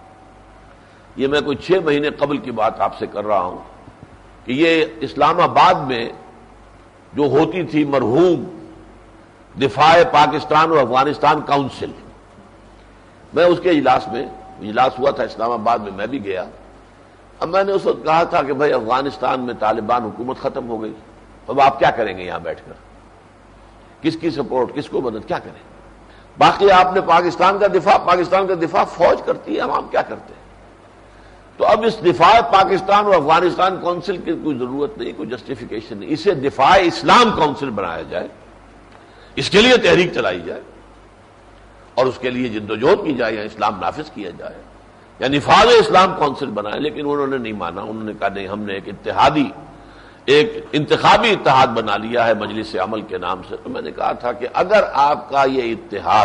Speaker 2: یہ میں کوئی چھ مہینے قبل کی بات آپ سے کر رہا ہوں، کہ یہ اسلام آباد میں جو ہوتی تھی مرحوم دفاع پاکستان اور افغانستان کونسل، میں اس کے اجلاس میں اجلاس ہوا تھا اسلام آباد میں، میں بھی گیا۔ اب میں نے اس وقت کہا تھا کہ بھائی افغانستان میں طالبان حکومت ختم ہو گئی، اب آپ کیا کریں گے یہاں بیٹھ کر؟ کس کی سپورٹ، کس کو مدد، کیا کریں؟ باقی آپ نے پاکستان کا دفاع پاکستان کا دفاع فوج کرتی ہے، عوام کیا کرتے ہیں؟ تو اب اس دفاع پاکستان اور افغانستان کونسل کی کوئی ضرورت نہیں، کوئی جسٹیفیکیشن نہیں، اسے دفاع اسلام کونسل بنایا جائے، اس کے لیے تحریک چلائی جائے اور اس کے لیے جدوجہد کی جائے، یا اسلام نافذ کیا جائے، یا نفاذ اسلام کونسل بنائے۔ لیکن انہوں نے نہیں مانا، انہوں نے کہا نہیں، ہم نے ایک اتحادی ایک انتخابی اتحاد بنا لیا ہے مجلس عمل کے نام سے۔ تو میں نے کہا تھا کہ اگر آپ کا یہ اتحاد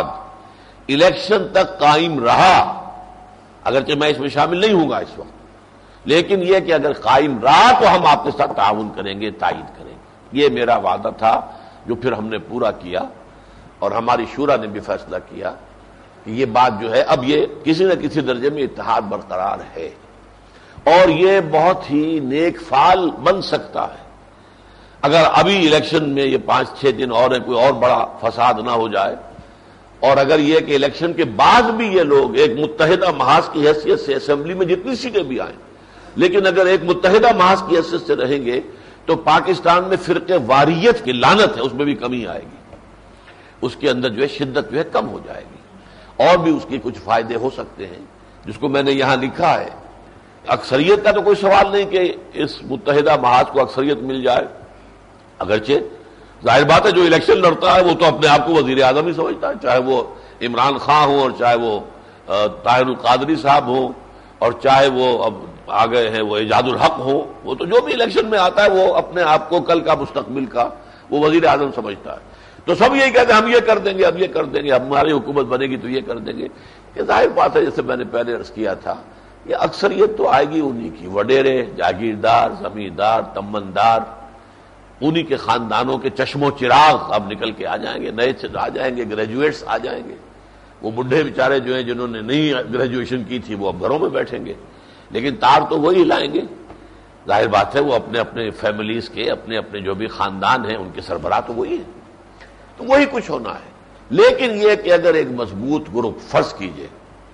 Speaker 2: الیکشن تک قائم رہا، اگرچہ میں اس میں شامل نہیں ہوں گا اس وقت، لیکن یہ کہ اگر قائم رہا تو ہم آپ کے ساتھ تعاون کریں گے، تائید کریں گے۔ یہ میرا وعدہ تھا جو پھر ہم نے پورا کیا، اور ہماری شورا نے بھی فیصلہ کیا کہ یہ بات جو ہے اب یہ کسی نہ کسی درجے میں اتحاد برقرار ہے، اور یہ بہت ہی نیک فعال بن سکتا ہے اگر ابھی الیکشن میں یہ پانچ چھ دن اور ہیں، کوئی اور بڑا فساد نہ ہو جائے، اور اگر یہ کہ الیکشن کے بعد بھی یہ لوگ ایک متحدہ محاذ کی حیثیت سے اسمبلی میں جتنی سیٹیں بھی آئیں، لیکن اگر ایک متحدہ محاذ کی حیثیت سے رہیں گے تو پاکستان میں فرقے واریت کی لعنت ہے، اس میں بھی کمی آئے گی، اس کے اندر جو ہے شدت جو ہے کم ہو جائے گی، اور بھی اس کے کچھ فائدے ہو سکتے ہیں جس کو میں نے یہاں لکھا ہے۔ اکثریت کا تو کوئی سوال نہیں کہ اس متحدہ محاذ کو اکثریت مل جائے، اگرچہ ظاہر بات ہے جو الیکشن لڑتا ہے وہ تو اپنے آپ کو وزیر اعظم ہی سمجھتا ہے، چاہے وہ عمران خان ہوں اور چاہے وہ طاہر القادری صاحب ہوں اور چاہے وہ اب آ گئے ہیں وہ ایجاد الحق ہوں، وہ تو جو بھی الیکشن میں آتا ہے وہ اپنے آپ کو کل کا مستقبل کا وہ وزیر اعظم سمجھتا ہے۔ تو سب یہی کہتے ہیں ہم یہ کر دیں گے، اب یہ کر دیں گے، ہماری حکومت بنے گی تو یہ کر دیں گے۔ یہ ظاہر بات ہے، جیسے میں نے پہلے عرض کیا تھا، یہ اکثریت تو آئے گی انہی کی، وڈیرے، جاگیردار، زمیندار، تمندار، انہی کے خاندانوں کے چشم و چراغ اب نکل کے آ جائیں گے، نئے آ جائیں گے، گریجویٹس آ جائیں گے۔ وہ بڈھے بیچارے جو ہیں جنہوں نے نئی گریجویشن کی تھی وہ اب گھروں میں بیٹھیں گے، لیکن تار تو وہی لائیں گے، ظاہر بات ہے وہ اپنے اپنے فیملیز کے، اپنے اپنے جو بھی خاندان ہیں ان کے سربراہ تو وہی ہیں، تو وہی کچھ ہونا ہے۔ لیکن یہ کہ اگر ایک مضبوط گروپ، فرض کیجئے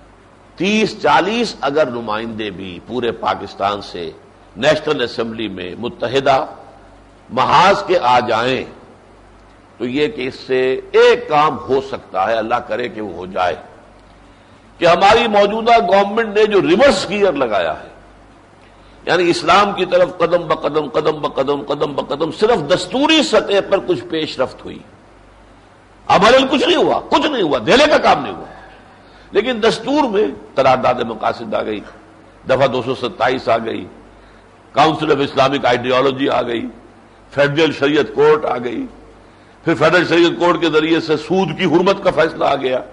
Speaker 2: تیس چالیس اگر نمائندے بھی پورے پاکستان سے نیشنل اسمبلی میں متحدہ محاذ کے آ جائیں تو یہ کہ اس سے ایک کام ہو سکتا ہے، اللہ کرے کہ وہ ہو جائے، کہ ہماری موجودہ گورنمنٹ نے جو ریورس گیئر لگایا ہے، یعنی اسلام کی طرف قدم بقدم قدم بقدم قدم بقدم صرف دستوری سطح پر کچھ پیش رفت ہوئی، عملاً کچھ نہیں ہوا، کچھ نہیں ہوا، دھیلے کا کام نہیں ہوا، لیکن دستور میں قرارداد مقاصد آ گئی، دفعہ دو سو ستائیس آ گئی، کاؤنسل آف اسلامک آئیڈیالوجی آ گئی، فیڈرل شریعت کورٹ آ گئی، پھر فیڈرل شریعت کورٹ کے ذریعے سے سود کی حرمت کا فیصلہ آ گیا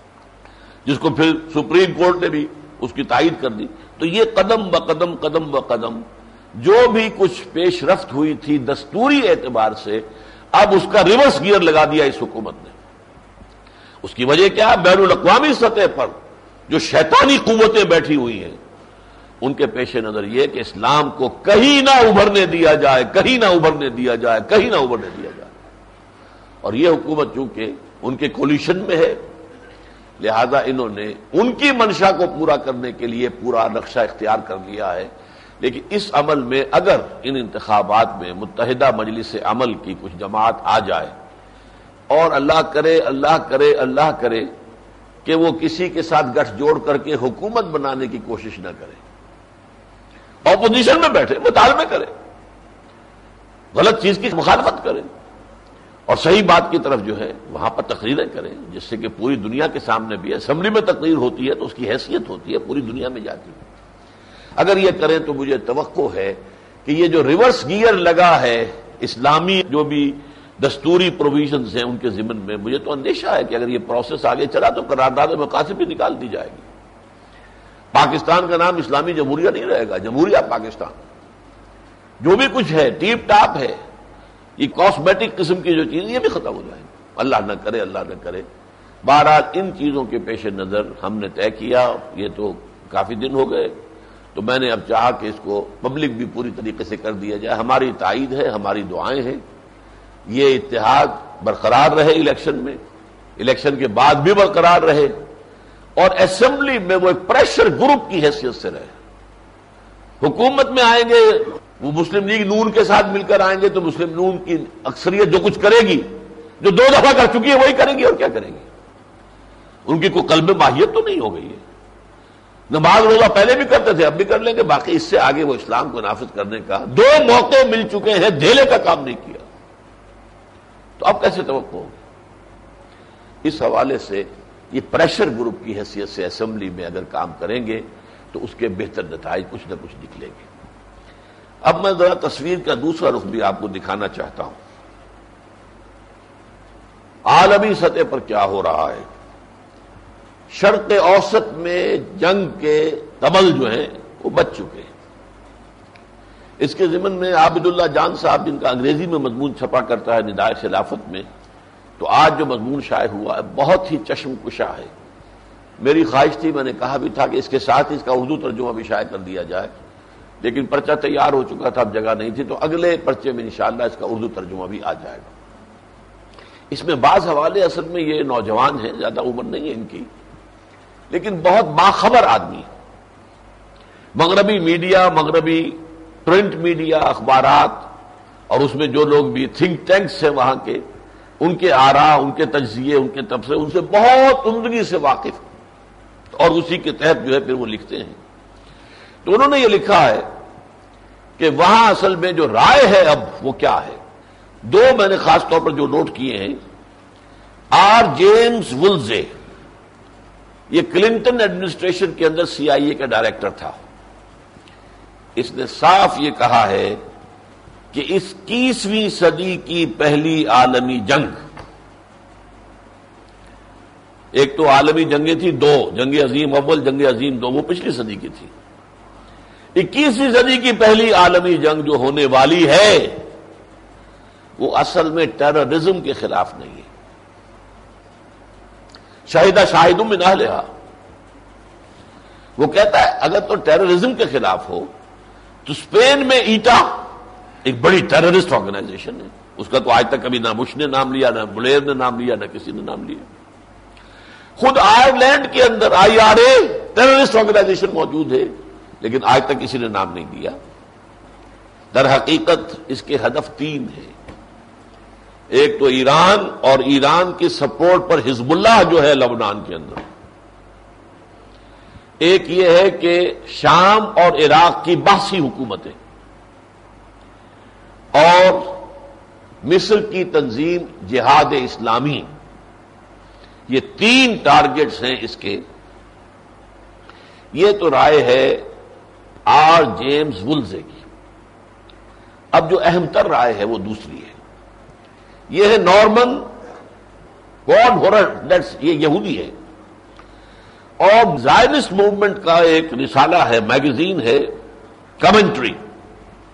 Speaker 2: جس کو پھر سپریم کورٹ نے بھی اس کی تائید کر دی۔ تو یہ قدم بقدم قدم بقدم جو بھی کچھ پیش رفت ہوئی تھی دستوری اعتبار سے، اب اس کا ریورس گیئر لگا دیا اس حکومت نے۔ اس کی وجہ کیا؟ بین الاقوامی سطح پر جو شیطانی قوتیں بیٹھی ہوئی ہیں، ان کے پیش نظر یہ کہ اسلام کو کہیں نہ ابھرنے دیا جائے، کہیں نہ ابھرنے دیا جائے، کہیں نہ ابھرنے دیا جائے۔ اور یہ حکومت چونکہ ان کے کولیشن میں ہے، لہذا انہوں نے ان کی منشا کو پورا کرنے کے لیے پورا نقشہ اختیار کر لیا ہے۔ لیکن اس عمل میں اگر ان انتخابات میں متحدہ مجلس عمل کی کچھ جماعت آ جائے، اور اللہ کرے اللہ کرے اللہ کرے کہ وہ کسی کے ساتھ گٹھ جوڑ کر کے حکومت بنانے کی کوشش نہ کرے، اپوزیشن میں بیٹھے مطالبے کرے، غلط چیز کی مخالفت کرے، اور صحیح بات کی طرف جو ہے وہاں پر تقریریں کریں، جس سے کہ پوری دنیا کے سامنے بھی اسمبلی میں تقریر ہوتی ہے تو اس کی حیثیت ہوتی ہے، پوری دنیا میں جاتی ہے۔ اگر یہ کریں تو مجھے توقع ہے کہ یہ جو ریورس گیئر لگا ہے اسلامی جو بھی دستوری پروویژنز ہیں ان کے ضمن میں، مجھے تو اندیشہ ہے کہ اگر یہ پروسیس آگے چلا تو قرارداد مقاصد بھی نکال دی جائے گی۔ پاکستان کا نام اسلامی جمہوریہ نہیں رہے گا، جمہوریہ پاکستان۔ جو بھی کچھ ہے ٹیپ ٹاپ ہے، یہ کاسمیٹک قسم کی جو چیز، یہ بھی ختم ہو جائے گی، اللہ نہ کرے اللہ نہ کرے۔ بہرحال ان چیزوں کے پیش نظر ہم نے طے کیا، یہ تو کافی دن ہو گئے، تو میں نے اب چاہا کہ اس کو پبلک بھی پوری طریقے سے کر دیا جائے۔ ہماری تائید ہے، ہماری دعائیں ہیں، یہ اتحاد برقرار رہے، الیکشن میں، الیکشن کے بعد بھی برقرار رہے، اور اسمبلی میں وہ ایک پریشر گروپ کی حیثیت سے رہے۔ حکومت میں آئیں گے وہ مسلم لیگ نون کے ساتھ مل کر آئیں گے تو مسلم نون کی اکثریت جو کچھ کرے گی، جو دو دفعہ کر چکی ہے وہی کرے گی، اور کیا کرے گی؟ ان کی کوئی قلب ماہیت تو نہیں ہو گئی ہے۔ نماز روزہ پہلے بھی کرتے تھے، اب بھی کر لیں گے، باقی اس سے آگے وہ اسلام کو نافذ کرنے کا دو موقع مل چکے ہیں، دھیلے کا کام نہیں کیا، تو اب کیسے توقع ہوگی؟ اس حوالے سے یہ پریشر گروپ کی حیثیت سے اسمبلی میں اگر کام کریں گے تو اس کے بہتر نتائج کچھ نہ کچھ نکلیں گے۔ اب میں ذرا تصویر کا دوسرا رخ بھی آپ کو دکھانا چاہتا ہوں۔ عالمی سطح پر کیا ہو رہا ہے؟ شرق اوسط میں جنگ کے طبل جو ہیں وہ بچ چکے ہیں۔ اس کے ضمن میں عابد اللہ جان صاحب، جن کا انگریزی میں مضمون چھپا کرتا ہے ندائے خلافت میں، تو آج جو مضمون شائع ہوا ہے بہت ہی چشم کشا ہے۔ میری خواہش تھی، میں نے کہا بھی تھا کہ اس کے ساتھ اس کا اردو ترجمہ بھی شائع کر دیا جائے، لیکن پرچہ تیار ہو چکا تھا، اب جگہ نہیں تھی، تو اگلے پرچے میں انشاءاللہ اس کا اردو ترجمہ بھی آ جائے گا۔ اس میں بعض حوالے اصل میں یہ نوجوان ہیں، زیادہ عمر نہیں ہے ان کی، لیکن بہت باخبر آدمی، مغربی میڈیا، مغربی پرنٹ میڈیا، اخبارات، اور اس میں جو لوگ بھی تھنک ٹینکس ہیں وہاں کے، ان کے آراء، ان کے تجزیے، ان کے تبصرے، ان سے بہت عمدگی سے واقف، اور اسی کے تحت جو ہے پھر وہ لکھتے ہیں۔ تو انہوں نے یہ لکھا ہے کہ وہاں اصل میں جو رائے ہے اب وہ کیا ہے۔ دو میں نے خاص طور پر جو نوٹ کیے ہیں، آر جیمز وولزے، یہ کلنٹن ایڈمنسٹریشن کے اندر سی آئی اے کا ڈائریکٹر تھا، اس نے صاف یہ کہا ہے کہ اس اکیسویں صدی کی پہلی عالمی جنگ، ایک تو عالمی جنگیں تھی دو، جنگ عظیم اول، جنگ عظیم دو، وہ پچھلی صدی کی تھی، اکیسویں صدی کی پہلی عالمی جنگ جو ہونے والی ہے وہ اصل میں ٹیررزم کے خلاف نہیں ہے۔ شاہدہ شاہد من اہلہا، وہ کہتا ہے اگر تو ٹیررزم کے خلاف ہو تو اسپین میں ایٹا ایک بڑی ٹیررسٹ آرگنائزیشن ہے، اس کا تو آج تک کبھی نہ بش نے نام لیا، نہ بلیر نے نام لیا، نہ کسی نے نام لیا۔ خود آئرلینڈ کے اندر I R A terrorist organisation موجود ہے، لیکن آج تک کسی نے نام نہیں دیا۔ در حقیقت اس کے ہدف تین ہیں، ایک تو ایران، اور ایران کی سپورٹ پر حزب اللہ جو ہے لبنان کے اندر، ایک یہ ہے کہ شام اور عراق کی باسی حکومتیں، اور مصر کی تنظیم جہاد اسلامی، یہ تین ٹارگٹس ہیں اس کے۔ یہ تو رائے ہے آر جیمز وولزے کی۔ اب جو اہم تر رائے ہے وہ دوسری ہے، یہ ہے نارمن وان ہورنڈٹس، یہ یہودی ہے، اور زائنسٹ موومنٹ کا ایک رسالہ ہے، میگزین ہے، کمنٹری،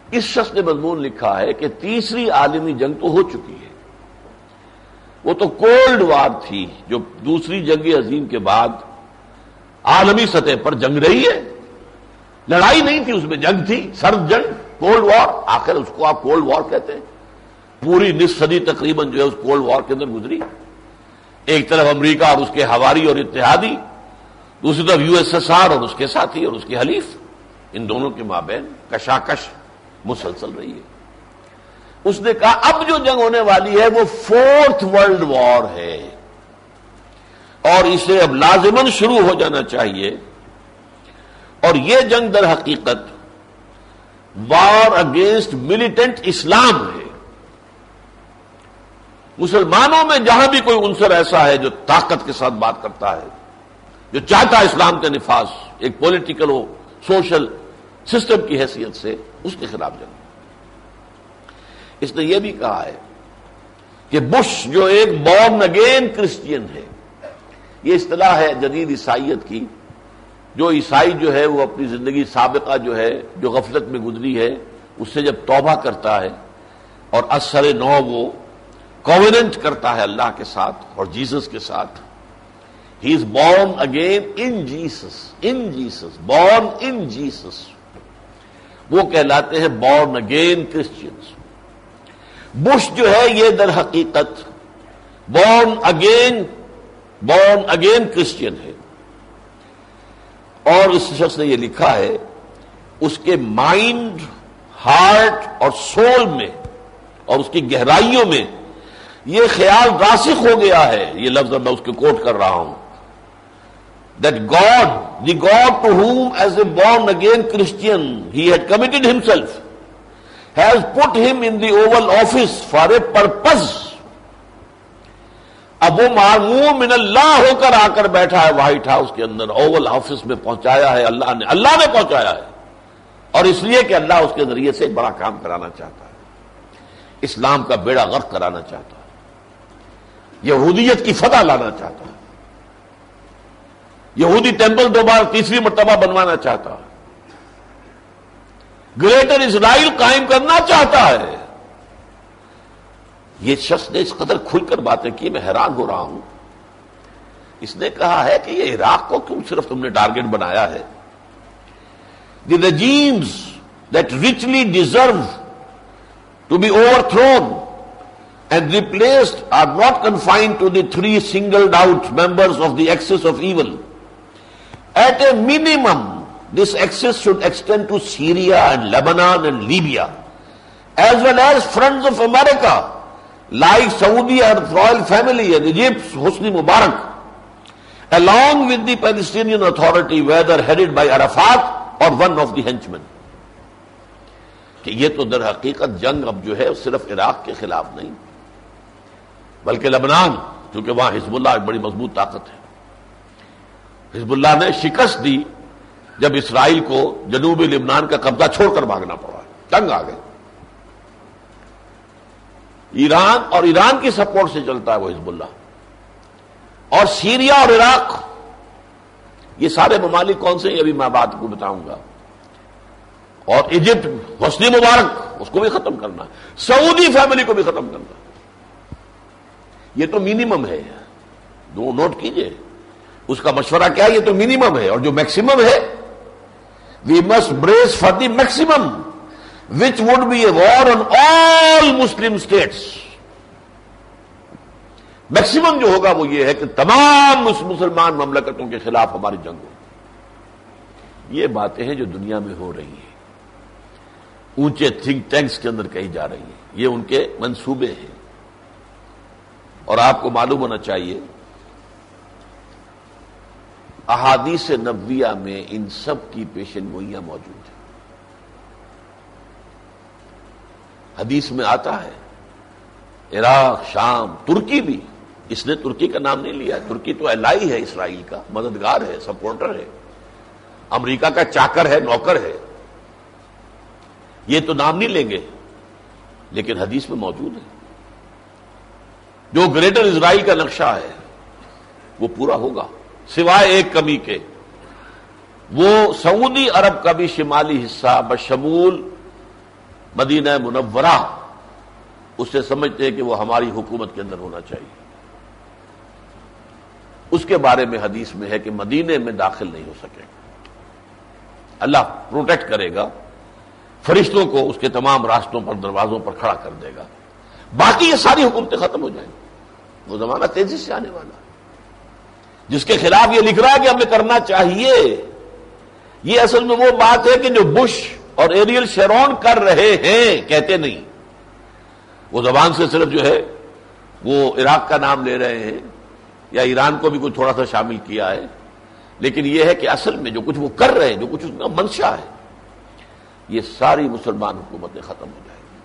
Speaker 2: اس شخص نے مضمون لکھا ہے کہ تیسری عالمی جنگ تو ہو چکی ہے، وہ تو کولڈ وار تھی جو دوسری جنگ عظیم کے بعد عالمی سطح پر جنگ رہی ہے. لڑائی نہیں تھی اس میں، جنگ تھی، سرد جنگ، کولڈ وار. آخر اس کو آپ کولڈ وار کہتے ہیں. پوری نصف صدی تقریباً جو ہے اس کولڈ وار کے اندر گزری. ایک طرف امریکہ اور اس کے ہواری اور اتحادی، دوسری طرف یو ایس ایس آر اور اس کے ساتھی اور اس کے حلیف، ان دونوں کے مابین کشاکش مسلسل رہی ہے. اس نے کہا اب جو جنگ ہونے والی ہے وہ فورتھ ورلڈ وار ہے، اور اسے اب لازماً شروع ہو جانا چاہیے. اور یہ جنگ در حقیقت وار اگینسٹ ملیٹنٹ اسلام ہے. مسلمانوں میں جہاں بھی کوئی عنصر ایسا ہے جو طاقت کے ساتھ بات کرتا ہے، جو چاہتا ہے اسلام کا نفاذ ایک پولیٹیکل ہو، سوشل سسٹم کی حیثیت سے، اس کے خلاف جنگ. اس نے یہ بھی کہا ہے کہ بش جو ایک بورن اگین کرسچین ہے، یہ اصطلاح ہے جدید عیسائیت کی. جو عیسائی جو ہے وہ اپنی زندگی سابقہ جو ہے جو غفلت میں گزری ہے اس سے جب توبہ کرتا ہے اور اثر نو وہ کووننٹ کرتا ہے اللہ کے ساتھ اور جیسس کے ساتھ، he is born again in Jesus, in Jesus, born in Jesus, وہ کہلاتے ہیں بورن اگین کرسچینز. بش جو ہے یہ در حقیقت born again born again Christian ہے. اور اس شخص نے یہ لکھا ہے اس کے مائنڈ، ہارٹ اور سول میں اور اس کی گہرائیوں میں یہ خیال راسخ ہو گیا ہے، یہ لفظ میں اس کے کوٹ کر رہا ہوں، that God, the God to whom as a born again Christian he had committed himself, has put him in the Oval Office for a purpose. اب وہ معموم من اللہ ہو کر آ کر بیٹھا ہے وائٹ ہاؤس کے اندر، اوول آفس میں پہنچایا ہے اللہ نے، اللہ نے پہنچایا ہے، اور اس لیے کہ اللہ اس کے ذریعے سے ایک بڑا کام کرانا چاہتا ہے، اسلام کا بیڑا غرق کرانا چاہتا ہے، یہودیت کی فتح لانا چاہتا ہے، یہودی ٹیمپل دوبارہ تیسری مرتبہ بنوانا چاہتا ہے، گریٹر اسرائیل قائم کرنا چاہتا ہے. یہ شخص نے اس قدر کھل کر باتیں کی، میں حیران ہو رہا ہوں. اس نے کہا ہے کہ یہ عراق کو کیوں صرف تم نے ٹارگٹ بنایا ہے؟ دی regimes that richly deserve to be overthrown and replaced are not confined to the three singled out members of the axis of evil. At a minimum, this axis should extend to Syria and Lebanon and Libya, as well as fronts of America, like Saudi and royal family and Egypt's Hosni Mubarak, along with the Palestinian Authority, whether headed by Arafat or one of the henchmen. کہ یہ تو در حقیقت جنگ اب جو ہے صرف عراق کے خلاف نہیں بلکہ لبنان، کیونکہ وہاں حزب اللہ ایک بڑی مضبوط طاقت ہے. حزب اللہ نے شکست دی جب اسرائیل کو جنوبی لبنان کا قبضہ چھوڑ کر بھاگنا پڑا، تنگ آ گئے. ایران اور ایران کی سپورٹ سے چلتا ہے وہ حزب اللہ. اور سیریا اور عراق، یہ سارے ممالک کون سے ہیں ابھی میں بات کو بتاؤں گا. اور ایجپٹ، حسنی مبارک، اس کو بھی ختم کرنا، سعودی فیملی کو بھی ختم کرنا. یہ تو منیمم ہے، دو نوٹ کیجئے. اس کا مشورہ کیا ہے؟ یہ تو منیمم ہے، اور جو میکسیمم ہے we must brace for the maximum which would be a war on all Muslim states. Maximum جو ہوگا وہ یہ ہے کہ تمام مسلمان مملکتوں کے خلاف ہماری جنگ ہو. یہ باتیں ہیں جو دنیا میں ہو رہی ہیں، اونچے تھنک ٹینکس کے اندر کہی جا رہی ہیں، یہ ان کے منصوبے ہیں. اور آپ کو معلوم ہونا چاہیے احادیث نبویہ میں ان سب کی پیشن گوئیاں موجود ہیں. حدیث میں آتا ہے عراق، شام، ترکی بھی. اس نے ترکی کا نام نہیں لیا، ترکی تو الائی ہے اسرائیل کا، مددگار ہے، سپورٹر ہے، امریکہ کا چاکر ہے، نوکر ہے. یہ تو نام نہیں لیں گے، لیکن حدیث میں موجود ہے. جو گریٹر اسرائیل کا نقشہ ہے وہ پورا ہوگا، سوائے ایک کمی کے. وہ سعودی عرب کا بھی شمالی حصہ بشمول مدینہ منورہ اسے سمجھتے ہیں کہ وہ ہماری حکومت کے اندر ہونا چاہیے. اس کے بارے میں حدیث میں ہے کہ مدینے میں داخل نہیں ہو سکے گا. اللہ پروٹیکٹ کرے گا، فرشتوں کو اس کے تمام راستوں پر دروازوں پر کھڑا کر دے گا. باقی یہ ساری حکومتیں ختم ہو جائیں گی. وہ زمانہ تیزی سے آنے والا ہے. جس کے خلاف یہ لکھ رہا ہے کہ ہمیں کرنا چاہیے، یہ اصل میں وہ بات ہے کہ جو بش اور ایریل شیرون کر رہے ہیں، کہتے نہیں. وہ زبان سے صرف جو ہے وہ عراق کا نام لے رہے ہیں یا ایران کو بھی کچھ تھوڑا سا شامل کیا ہے، لیکن یہ ہے کہ اصل میں جو کچھ وہ کر رہے ہیں، جو کچھ اس کا منشا ہے، یہ ساری مسلمان حکومتیں ختم ہو جائیں گی.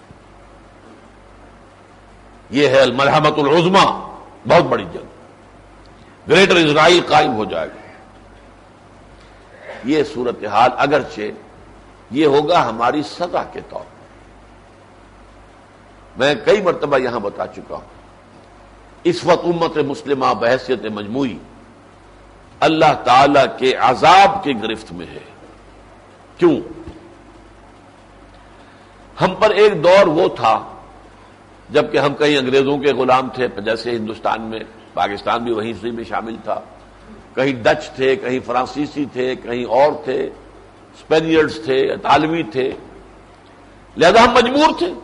Speaker 2: یہ ہے الملحمۃ العظمی، بہت بڑی جنگ. گریٹر اسرائیل قائم ہو جائے گا. یہ صورتحال اگرچہ یہ ہوگا ہماری سزا کے طور پر. میں کئی مرتبہ یہاں بتا چکا ہوں، اس وقت امت مسلمہ بحیثیت مجموعی اللہ تعالی کے عذاب کی گرفت میں ہے. کیوں؟ ہم پر ایک دور وہ تھا جبکہ ہم کہیں انگریزوں کے غلام تھے، جیسے ہندوستان میں، پاکستان بھی وہیں سے میں شامل تھا، کہیں ڈچ تھے، کہیں فرانسیسی تھے، کہیں اور تھے، اسپینیئرڈز تھے، اطالوی تھے، لہذا ہم مجبور تھے.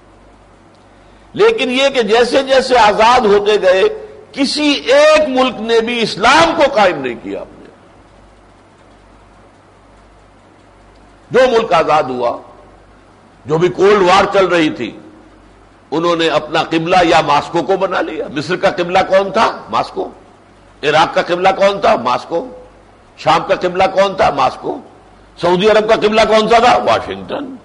Speaker 2: لیکن یہ کہ جیسے جیسے آزاد ہوتے گئے، کسی ایک ملک نے بھی اسلام کو قائم نہیں کیا. اپنے جو ملک آزاد ہوا، جو بھی کولڈ وار چل رہی تھی، انہوں نے اپنا قبلہ یا ماسکو کو بنا لیا. مصر کا قبلہ کون تھا؟ ماسکو. عراق کا قبلہ کون تھا؟ ماسکو. شام کا قبلہ کون تھا؟ ماسکو. سعودی عرب کا قبلہ کون سا تھا؟ واشنگٹن.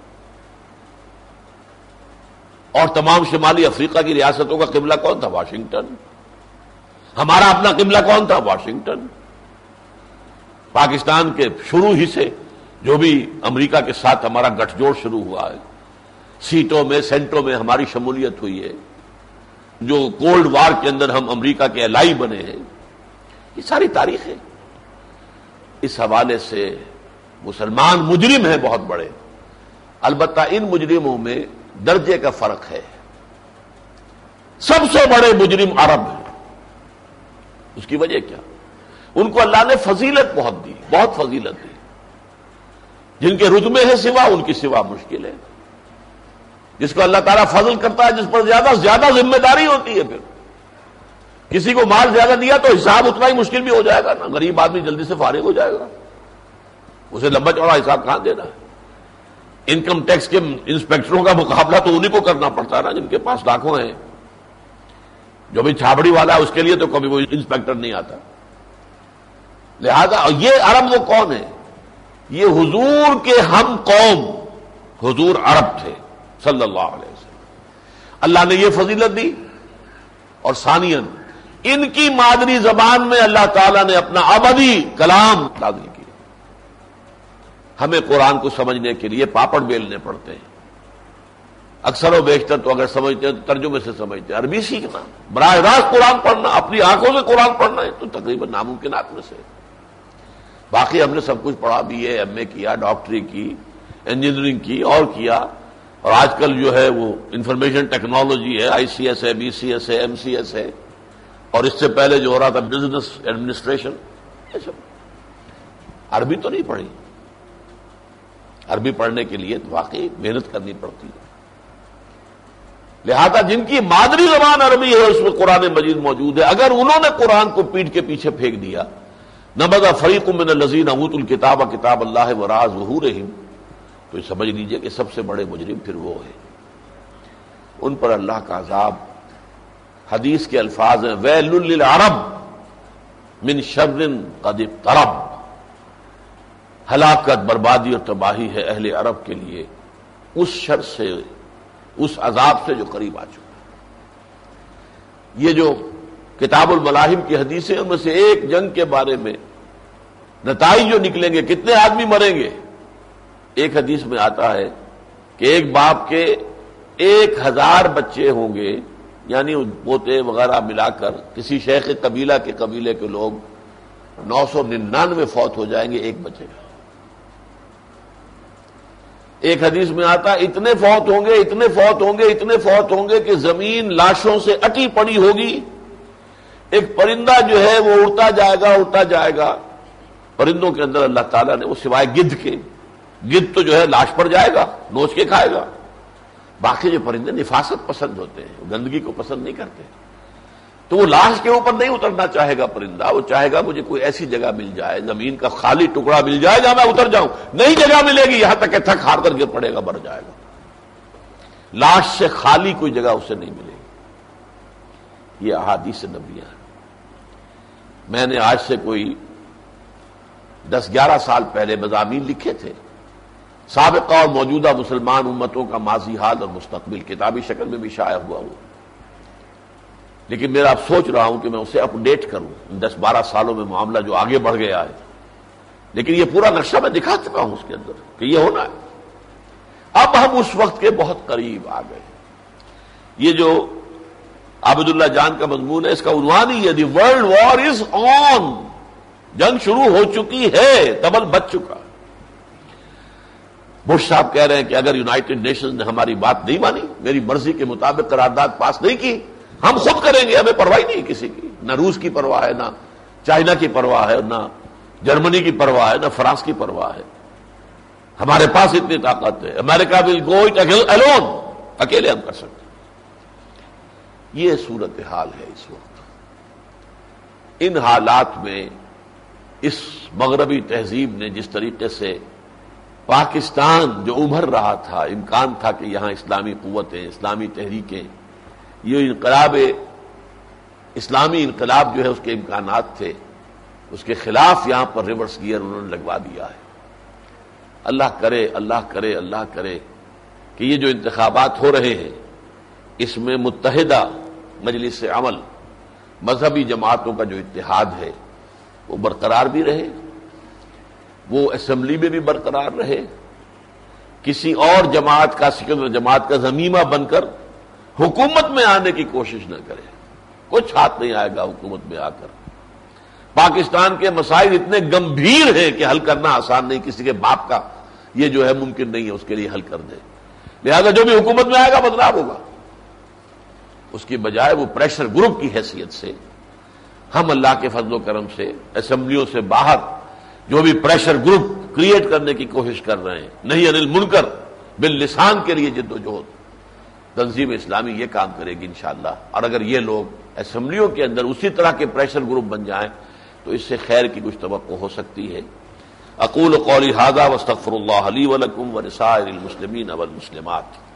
Speaker 2: اور تمام شمالی افریقہ کی ریاستوں کا قبلہ کون تھا؟ واشنگٹن. ہمارا اپنا قبلہ کون تھا؟ واشنگٹن. پاکستان کے شروع ہی سے جو بھی امریکہ کے ساتھ ہمارا گٹھ جوڑ شروع ہوا ہے، سیٹوں میں، سینٹوں میں ہماری شمولیت ہوئی ہے، جو کولڈ وار کے اندر ہم امریکہ کے الائی بنے ہیں، یہ ساری تاریخ ہے. اس حوالے سے مسلمان مجرم ہیں بہت بڑے. البتہ ان مجرموں میں درجے کا فرق ہے. سب سے بڑے مجرم عرب ہیں. اس کی وجہ کیا؟ ان کو اللہ نے فضیلت بہت دی، بہت فضیلت دی. جن کے رتبے ہیں سوا، ان کی سوا مشکل ہے. جس کو اللہ تعالیٰ فضل کرتا ہے، جس پر زیادہ زیادہ ذمہ داری ہوتی ہے. پھر کسی کو مال زیادہ دیا تو حساب اتنا ہی مشکل بھی ہو جائے گا نا. غریب آدمی جلدی سے فارغ ہو جائے گا، اسے لمبا چوڑا حساب کہاں دینا ہے. انکم ٹیکس کے انسپیکٹروں کا مقابلہ تو انہیں کو کرنا پڑتا ہے نا، جن کے پاس لاکھوں ہیں. جو بھی چھابڑی والا ہے اس کے لیے تو کبھی وہ انسپیکٹر نہیں آتا. لہذا یہ عرب وہ کون ہے؟ یہ حضور کے ہم قوم، حضور عرب تھے صلی اللہ علیہ وسلم. اللہ نے یہ فضیلت دی. اور ثانیاً ان کی مادری زبان میں اللہ تعالیٰ نے اپنا ابدی کلام نازل کیا. ہمیں قرآن کو سمجھنے کے لیے پاپڑ بیلنے پڑتے ہیں. اکثر و بیشتر تو اگر سمجھتے ہیں تو ترجمے سے سمجھتے ہیں. عربی سیکھنا، براہ راست قرآن پڑھنا، اپنی آنکھوں سے قرآن پڑھنا ہے تو تقریباً ناممکنات میں سے. باقی ہم نے سب کچھ پڑھا، بی اے ایم اے کیا، ڈاکٹری کی، انجینئرنگ کی اور کیا. اور آج کل جو ہے وہ انفارمیشن ٹیکنالوجی ہے، آئی سی ایس ہے، بی سی ایس ہے، ایم سی ایس ہے، اور اس سے پہلے جو ہو رہا تھا بزنس ایڈمنسٹریشن. یہ سب عربی تو نہیں پڑھی. عربی پڑھنے کے لیے واقعی محنت کرنی پڑتی ہے. لہذا جن کی مادری زبان عربی ہے اس میں قرآن مجید موجود ہے. اگر انہوں نے قرآن کو پیٹھ کے پیچھے پھینک دیا، نبذ فریق من الذین اوتوا الکتاب کتاب اللہ وراء ظہورہم، تو یہ سمجھ لیجئے کہ سب سے بڑے مجرم پھر وہ ہیں. ان پر اللہ کا عذاب، حدیث کے الفاظ ہیں ویل للعرب من شر قد اقترب. ہلاکت، بربادی اور تباہی ہے اہل عرب کے لیے اس شر سے، اس عذاب سے جو قریب آ چکا. یہ جو کتاب الملاحم کی حدیثیں، ان میں سے ایک جنگ کے بارے میں نتائج جو نکلیں گے، کتنے آدمی مریں گے. ایک حدیث میں آتا ہے کہ ایک باپ کے ایک ہزار بچے ہوں گے، یعنی پوتے وغیرہ ملا کر کسی شیخ قبیلہ کے قبیلے کے لوگ نو سو ننانوے فوت ہو جائیں گے، ایک بچے گا. ایک حدیث میں آتا اتنے فوت ہوں گے اتنے فوت ہوں گے اتنے فوت ہوں گے کہ زمین لاشوں سے اٹی پڑی ہوگی. ایک پرندہ جو ہے وہ اڑتا جائے گا اڑتا جائے گا. پرندوں کے اندر اللہ تعالیٰ نے وہ سوائے گدھ کے، گدھ تو جو ہے لاش پر جائے گا نوچ کے کھائے گا، باقی جو پرندے نفاست پسند ہوتے ہیں، گندگی کو پسند نہیں کرتے، تو وہ لاش کے اوپر نہیں اترنا چاہے گا پرندہ. وہ چاہے گا مجھے کوئی ایسی جگہ مل جائے، زمین کا خالی ٹکڑا مل جائے جہاں میں اتر جاؤں. نہیں جگہ ملے گی، یہاں تک کہ تھک ہار کر گر پڑے گا، مر جائے گا. لاش سے خالی کوئی جگہ اسے نہیں ملے گی. یہ احادیث نبویہ ہے. میں نے آج سے کوئی دس گیارہ سال پہلے مضامین لکھے تھے، سابقہ اور موجودہ مسلمان امتوں کا ماضی حال اور مستقبل، کتابی شکل میں بھی شائع ہوا ہوا. لیکن میرا اب سوچ رہا ہوں کہ میں اسے اپ ڈیٹ کروں. دس بارہ سالوں میں معاملہ جو آگے بڑھ گیا ہے، لیکن یہ پورا نقشہ میں دکھا چکا ہوں اس کے اندر کہ یہ ہونا ہے. اب ہم اس وقت کے بہت قریب آ گئے. یہ جو عابد اللہ جان کا مضمون ہے، اس کا عنوان ہی ہے دی ورلڈ وار از آن. جنگ شروع ہو چکی ہے، تبل بچ چکا. بش صاحب کہہ رہے ہیں کہ اگر یونائٹڈ نیشنز نے ہماری بات نہیں مانی، میری مرضی کے مطابق قرارداد پاس نہیں کی، ہم خود کریں گے، ہمیں پرواہ نہیں کسی کی. نہ روس کی پرواہ ہے، نہ چائنا کی پرواہ ہے، نہ جرمنی کی پرواہ ہے، نہ فرانس کی پرواہ ہے. ہمارے پاس اتنی طاقت ہے. امریکہ ول گو اٹ الون، اکیلے ہم کر سکتے. یہ صورتحال ہے اس وقت. ان حالات میں اس مغربی تہذیب نے جس طریقے سے پاکستان جو ابھر رہا تھا، امکان تھا کہ یہاں اسلامی قوتیں، اسلامی تحریکیں، یہ انقلاب اسلامی انقلاب جو ہے اس کے امکانات تھے، اس کے خلاف یہاں پر ریورس گیئر انہوں نے لگوا دیا ہے. اللہ کرے اللہ کرے اللہ کرے کہ یہ جو انتخابات ہو رہے ہیں اس میں متحدہ مجلس عمل، مذہبی جماعتوں کا جو اتحاد ہے وہ برقرار بھی رہے، وہ اسمبلی میں بھی برقرار رہے. کسی اور جماعت کا، سیکولر جماعت کا ضمیمہ بن کر حکومت میں آنے کی کوشش نہ کرے. کچھ ہاتھ نہیں آئے گا حکومت میں آ کر. پاکستان کے مسائل اتنے گمبھیر ہیں کہ حل کرنا آسان نہیں. کسی کے باپ کا یہ جو ہے ممکن نہیں ہے اس کے لیے حل کر دے. لہذا جو بھی حکومت میں آئے گا بدلاؤ ہوگا. اس کی بجائے وہ پریشر گروپ کی حیثیت سے ہم اللہ کے فضل و کرم سے اسمبلیوں سے باہر جو بھی پریشر گروپ کریٹ کرنے کی کوشش کر رہے ہیں، نہیں انل منکر باللسان کے لیے جد و جہد، تنظیم اسلامی یہ کام کرے گی انشاءاللہ. اور اگر یہ لوگ اسمبلیوں کے اندر اسی طرح کے پریشر گروپ بن جائیں تو اس سے خیر کی کچھ توقع ہو سکتی ہے. اقول قولی ھذا واستغفر اللہ لی ولکم ولسائر المسلمین والمسلمات.